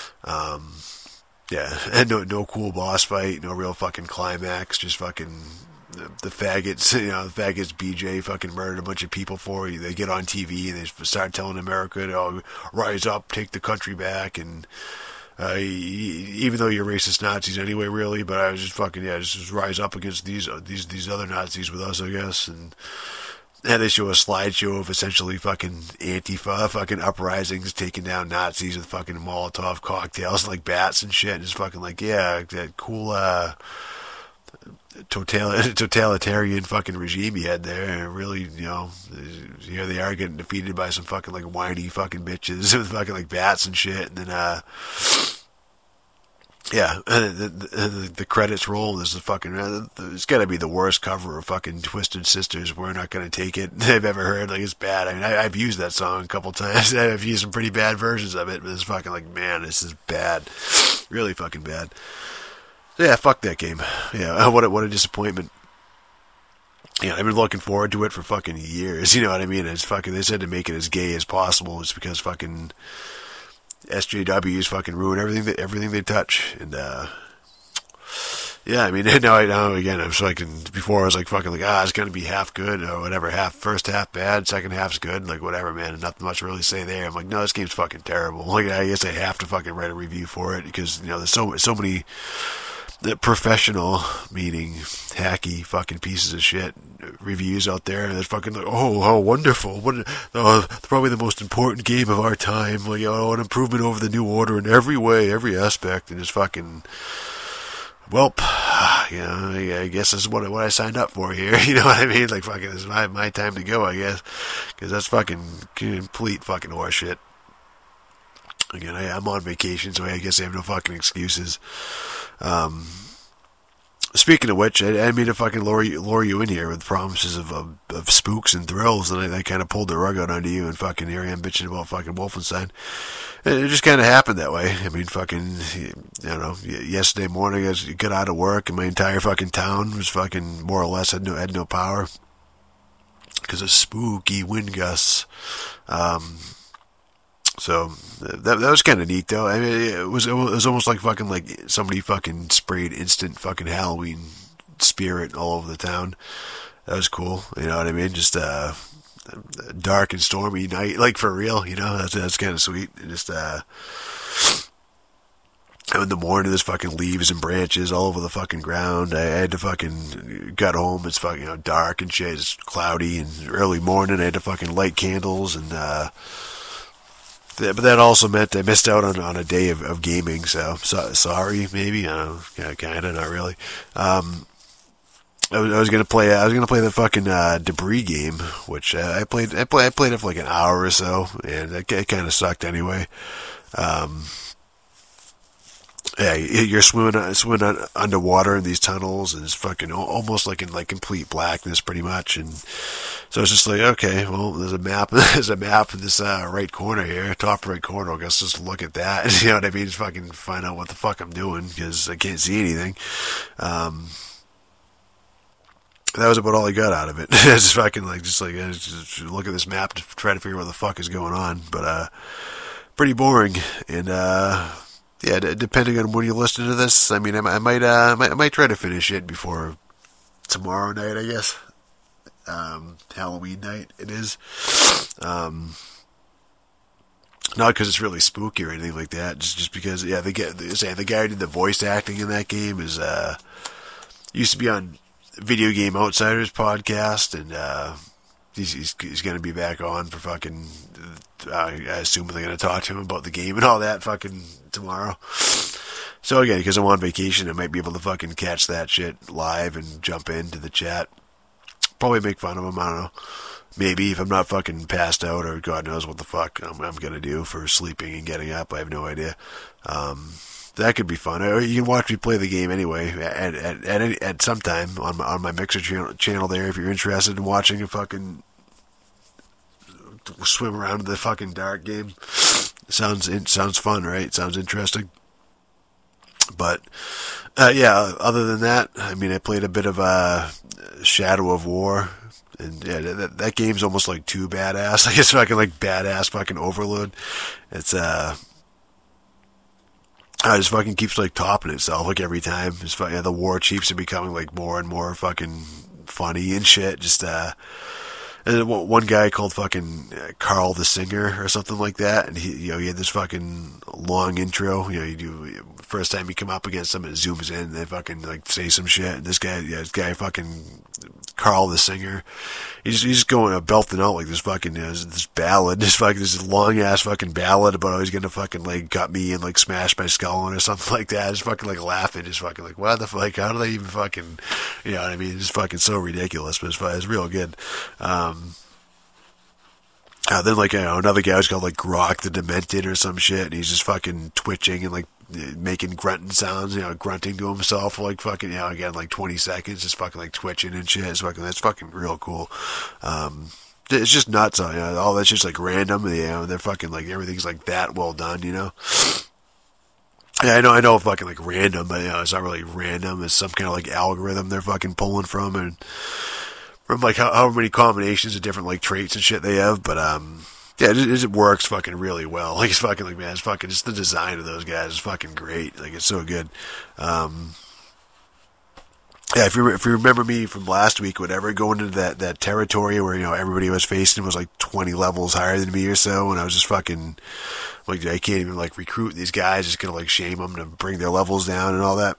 Speaker 2: And no cool boss fight, no real fucking climax, just fucking the faggots. The faggots BJ fucking murdered a bunch of people for you. They get on TV and they start telling America to rise up, take the country back, and even though you're racist Nazis anyway, really, but I was just fucking just rise up against these other Nazis with us, I guess, and they show a slideshow of essentially fucking Antifa fucking uprisings taking down Nazis with fucking Molotov cocktails and like bats and shit, and just fucking like, yeah, that cool totalitarian fucking regime you had there, and really, here they are getting defeated by some fucking like whiny fucking bitches with fucking like bats and shit, and then the credits roll. This is fucking. It's got to be the worst cover of fucking Twisted Sisters. We're not going to take it. They've ever heard. Like, it's bad. I mean, I've used that song a couple times. I've used some pretty bad versions of it, but it's fucking like, man, this is bad. Really fucking bad. So yeah, fuck that game. Yeah, what a disappointment. I've been looking forward to it for fucking years. You know what I mean? It's fucking. They said to make it as gay as possible. It's because fucking SJWs fucking ruin everything they touch, and I mean, now again, I'm just like, before I was like fucking like, it's gonna be half good or whatever, first half bad, second half's good, like whatever, man, nothing much to really say there. I'm like, no, this game's fucking terrible. Like, I guess I have to fucking write a review for it because there's so many professional, meaning hacky fucking pieces of shit reviews out there, and it's fucking like, oh, how wonderful, probably the most important game of our time, like, an improvement over the New Order in every way, every aspect, and it's fucking, well, I guess this is what I signed up for here, you know what I mean, like, fucking, this is my time to go, I guess, because that's fucking complete fucking horseshit. Again, I'm on vacation, so I guess I have no fucking excuses. Speaking of which, I mean to fucking lure you in here with promises of spooks and thrills, and I kind of pulled the rug out onto you, and fucking here I am bitching about fucking Wolfenstein. And it just kind of happened that way. I mean, fucking, yesterday morning I got out of work, and my entire fucking town was fucking more or less had no power because of spooky wind gusts. So that was kind of neat, though. I mean, it was almost like fucking like somebody fucking sprayed instant fucking Halloween spirit all over the town. That was cool. You know what I mean? Just a dark and stormy night, like for real. That's kind of sweet. And just in the morning, there's fucking leaves and branches all over the fucking ground. I had to fucking got home. It's fucking dark and shit. It's cloudy and early morning. I had to fucking light candles and. But that also meant I missed out on a day of gaming, so sorry, maybe, I don't know, kinda, not really. I was gonna play the fucking Debris game, which I played it for like an hour or so, and it kind of sucked anyway. Yeah, you're swimming underwater in these tunnels, and it's fucking almost like in like complete blackness, pretty much. And so it's just like, okay, well, there's a map. There's a map in this right corner here, top right corner. I guess just look at that. You know what I mean? Just fucking find out what the fuck I'm doing because I can't see anything. That was about all I got out of it. Just fucking just look at this map to try to figure out what the fuck is going on. But pretty boring. And yeah, depending on when you listen to this, I mean, I might try to finish it before tomorrow night, I guess. Halloween night it is. Not because it's really spooky or anything like that. Just because, yeah, the guy who did the voice acting in that game is used to be on Video Game Outsiders podcast, and he's going to be back on for fucking. I assume they're going to talk to him about the game and all that fucking tomorrow. So again, because I'm on vacation, I might be able to fucking catch that shit live and jump into the chat. Probably make fun of him, I don't know. Maybe if I'm not fucking passed out or God knows what the fuck I'm going to do for sleeping and getting up. I have no idea. That could be fun. Or you can watch me play the game anyway at some time on my Mixer channel there if you're interested in watching a fucking swim around in the fucking dark game. Sounds fun, right? Sounds interesting. But yeah, other than that, I mean, I played a bit of Shadow of War, and yeah, that game's almost like too badass. Like it's fucking like badass fucking overload. It's it just fucking keeps like topping itself like every time. It's fucking, the war chiefs are becoming like more and more fucking funny and shit. Just and one guy called fucking Carl the Singer or something like that, and he had this fucking long intro. You do first time you come up against him, it zooms in, and they fucking like say some shit. And this guy fucking Carl the Singer, he's just going belting out like this fucking this ballad, this long ass fucking ballad about how he's gonna fucking like gut me and like smash my skull in or something like that. Just fucking like laughing, just fucking like what the fuck? How do they even fucking, you know what I mean? It's fucking so ridiculous, but it's real good. Then like another guy was called like Grok the Demented or some shit, and he's just fucking twitching and like making grunting sounds, grunting to himself for like fucking again like 20 seconds, just fucking like twitching and shit. That's fucking real cool. It's just nuts. All that's just like random. They're fucking like everything's like that well done. Yeah, I know, fucking like random, but it's not really random. It's some kind of like algorithm they're fucking pulling from and. From like how many combinations of different like traits and shit they have, but yeah, it works fucking really well. Like it's fucking like, man, it's fucking just the design of those guys is fucking great. Like it's so good. Yeah, if you remember me from last week, whatever, going into that territory where everybody I was facing was like 20 levels higher than me or so, and I was just fucking like I can't even like recruit these guys, just gonna like shame them to bring their levels down and all that.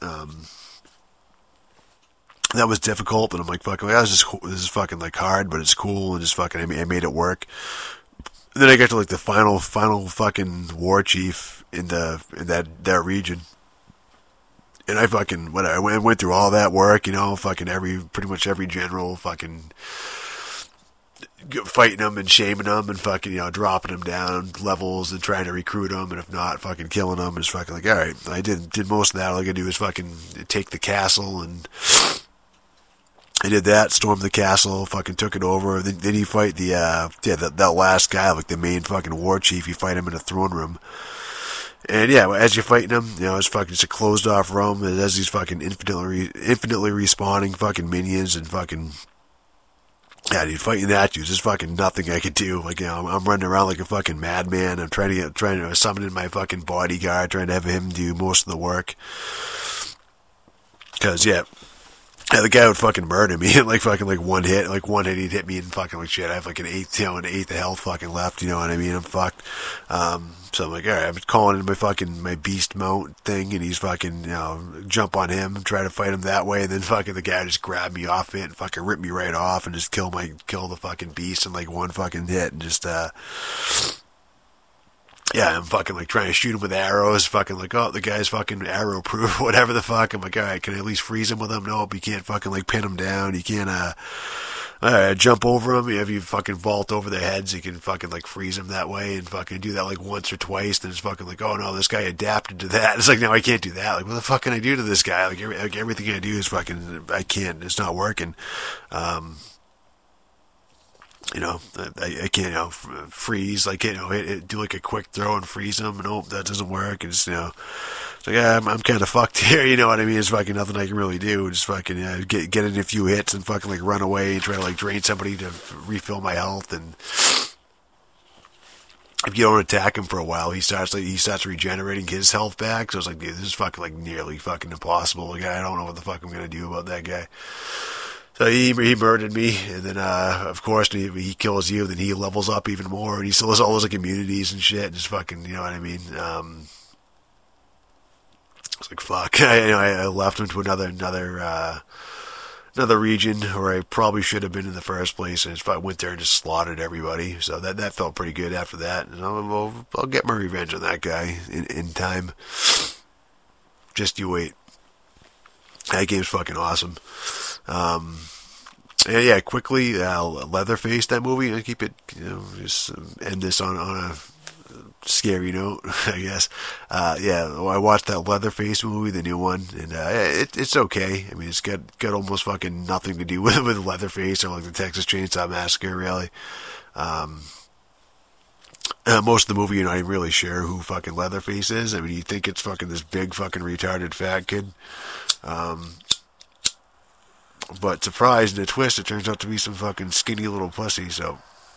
Speaker 2: That was difficult, and I'm like, fucking, this is fucking like hard, but it's cool, and just fucking, I made it work. And then I got to like the final fucking war chief in that region, and I fucking I went through all that work, fucking pretty much every general, fucking fighting them and shaming them and fucking dropping them down levels and trying to recruit them, and if not, fucking killing them. And it's fucking like, all right, I did most of that. All I gotta do is fucking take the castle and. I did that, stormed the castle, fucking took it over. Then you fight that last guy, like the main fucking war chief. You fight him in a throne room. And yeah, as you're fighting him, it's fucking just a closed off room. It has these fucking infinitely respawning fucking minions and fucking. Yeah, dude, fighting that dude, there's fucking nothing I could do. Like, I'm running around like a fucking madman. I'm trying to summon in my fucking bodyguard, trying to have him do most of the work. Cause yeah, the guy would fucking murder me in like fucking like one hit he'd hit me and fucking like shit. I have like an eighth of health fucking left, you know what I mean? I'm fucked. So I'm like, alright, I'm calling in my beast mount thing, and he's fucking, jump on him, try to fight him that way, and then fucking the guy just grabbed me off it and fucking ripped me right off and just kill the fucking beast in like one fucking hit, and just, yeah, I'm fucking like trying to shoot him with arrows, fucking like, oh, the guy's fucking arrow proof, whatever the fuck. I'm like, alright, can I at least freeze him with them? Nope, you can't fucking like pin him down. You can't, jump over them. If you fucking vault over their heads, you can fucking like freeze them that way, and fucking do that like once or twice. Then it's fucking like, oh no, this guy adapted to that. It's like, no, I can't do that. Like, what the fuck can I do to this guy? Like everything I do is fucking, I can't. It's not working. You know, I can't, you know, freeze, like, you know, do like a quick throw and freeze them. Nope, that doesn't work. It's, you know, it's like, yeah, I'm kind of fucked here, you know what I mean? It's fucking nothing I can really do. Just fucking get in a few hits and fucking like run away and try to like drain somebody to refill my health. And if you don't attack him for a while, he starts regenerating his health back. So it's like, dude, this is fucking like nearly fucking impossible. Like, I don't know what the fuck I'm gonna do about that guy. So he murdered me, and then of course he kills you, then he levels up even more, and he still has all those like immunities and shit, and just fucking, you know what I mean? It's like, fuck. I left him to another region where I probably should have been in the first place, and I went there and just slaughtered everybody. So that felt pretty good after that, and I'll get my revenge on that guy in time. Just you wait. That game's fucking awesome. And yeah, quickly, Leatherface, that movie, I keep it, you know, just end this on a scary note, I guess. Yeah, I watched that Leatherface movie, the new one, and it's okay. I mean, it's got almost fucking nothing to do with Leatherface or like the Texas Chainsaw Massacre, really. Most of the movie, you're not even really sure who fucking Leatherface is. I mean, you think it's fucking this big fucking retarded fat kid. But surprise, in a twist, it turns out to be some fucking skinny little pussy, so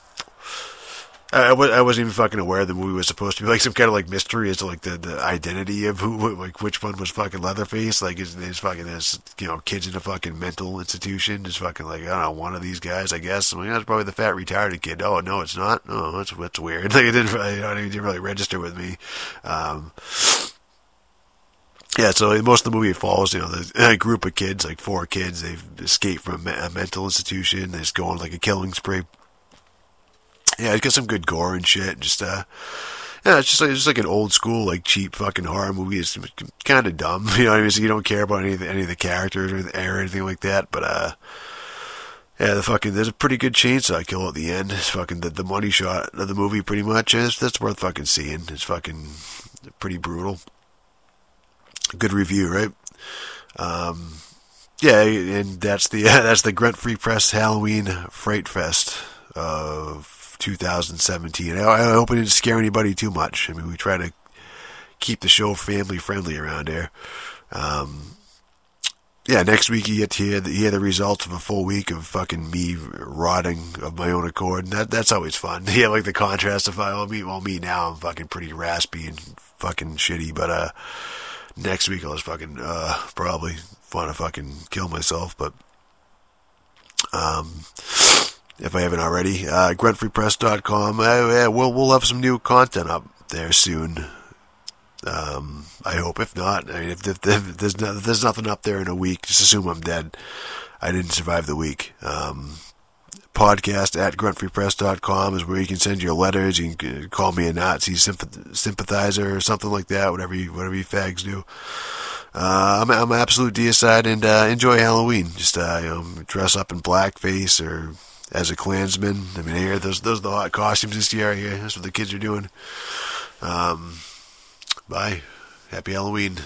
Speaker 2: I wasn't even fucking aware the movie was supposed to be like some kind of like mystery as to like the identity of who, like which one was fucking Leatherface. Like, is fucking this, you know, kids in a fucking mental institution, just fucking like, I don't know, one of these guys, I guess. I mean, that's probably the fat retarded kid. Oh no, it's not. Oh, that's weird. Like, it didn't really register with me. Yeah, so most of the movie follows, you know, a group of kids, like 4 kids. They've escaped from a mental institution. They just go on like a killing spree. Yeah, it's got some good gore and shit. Just yeah, it's just like an old school, like cheap fucking horror movie. It's kind of dumb, you know what I mean? So you don't care about any of the characters or anything like that. But yeah, there's a pretty good chainsaw kill at the end. It's fucking the money shot of the movie, pretty much. That's worth fucking seeing. It's fucking pretty brutal. Good review, right? Yeah, and that's the Grunt Free Press Halloween Fright Fest of 2017. I hope it didn't scare anybody too much. I mean, we try to keep the show family friendly around here. Yeah, next week you get to hear the results of a full week of fucking me rotting of my own accord, and that's always fun. Yeah, like the contrast of me now, I'm fucking pretty raspy and fucking shitty, but next week I'll just fucking probably want to fucking kill myself, but if I haven't already, gruntfreepress.com. We'll have some new content up there soon. I hope. If not, I mean, if there's nothing up there in a week, just assume I'm dead. I didn't survive the week. Podcast at gruntfreepress.com is where you can send your letters. You can call me a Nazi sympathizer or something like that. Whatever you fags do. I'm an absolute deicide and enjoy Halloween. Just dress up in blackface or as a Klansman. I mean, here those are the hot costumes this year. Here, that's what the kids are doing. Bye. Happy Halloween.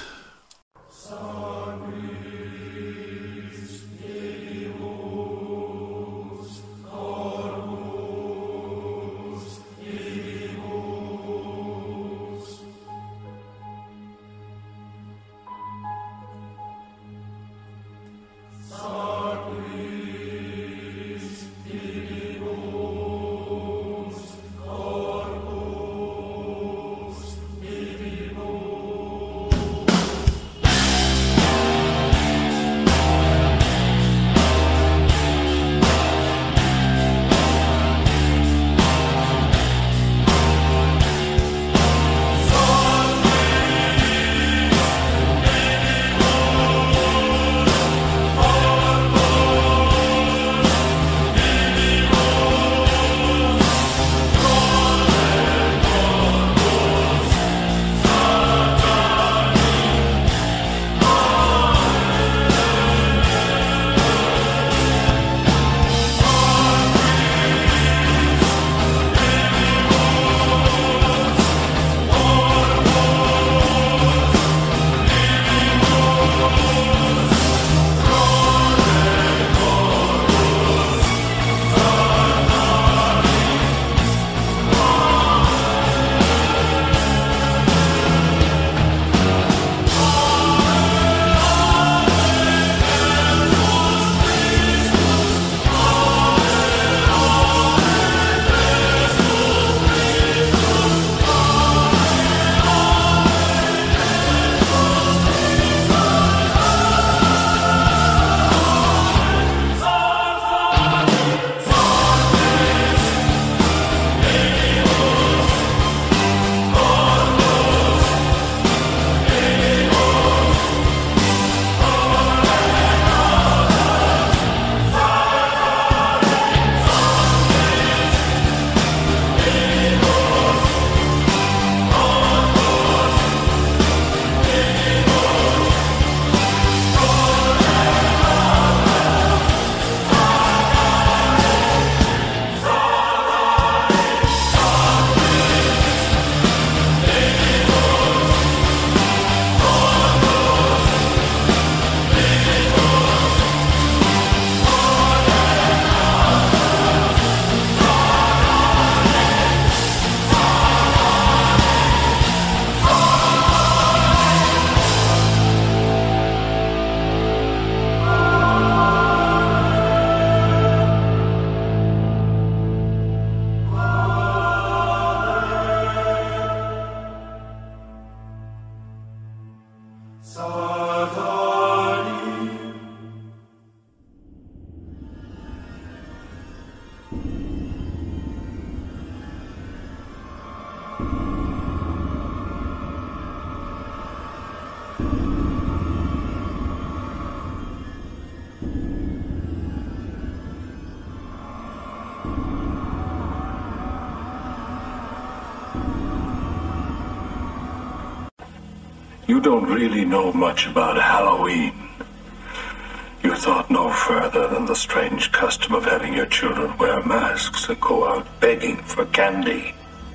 Speaker 4: You don't really know much about Halloween. You thought no further than the strange custom of having your children wear masks and go out begging for candy.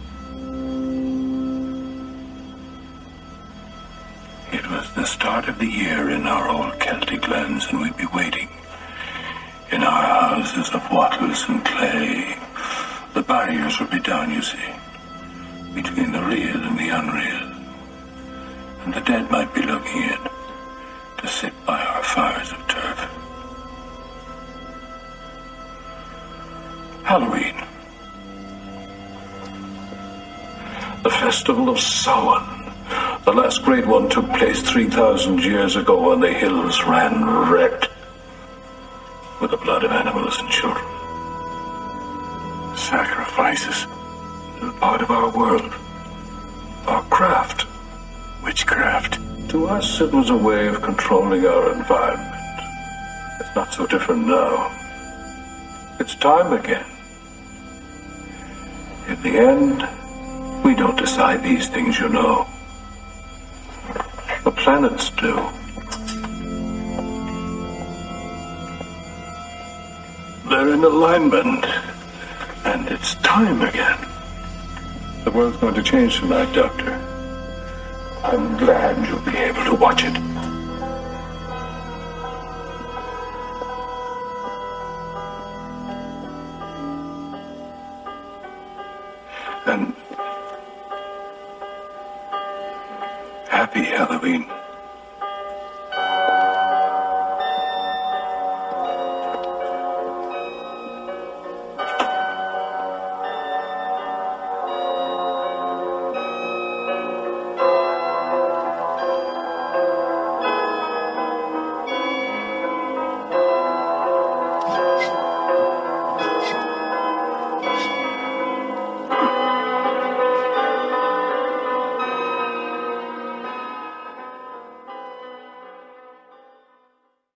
Speaker 4: It was the start of the year in our old Celtic lands, and we'd be waiting in our houses of wattles and clay. The barriers would be down, you see, between the real and the unreal. And the dead might be looking in to sit by our fires of turf. Halloween. The festival of Samhain. The last great one took place 3,000 years ago when the hills ran red with the blood of animals and children. Sacrifices are part of our world, our craft. Witchcraft. To us, it was a way of controlling our environment. It's not so different now. It's time again. In the end, we don't decide these things, you know. The planets do. They're in alignment, and it's time again. The world's going to change tonight, Doctor. I'm glad you'll be able to watch it. And happy Halloween.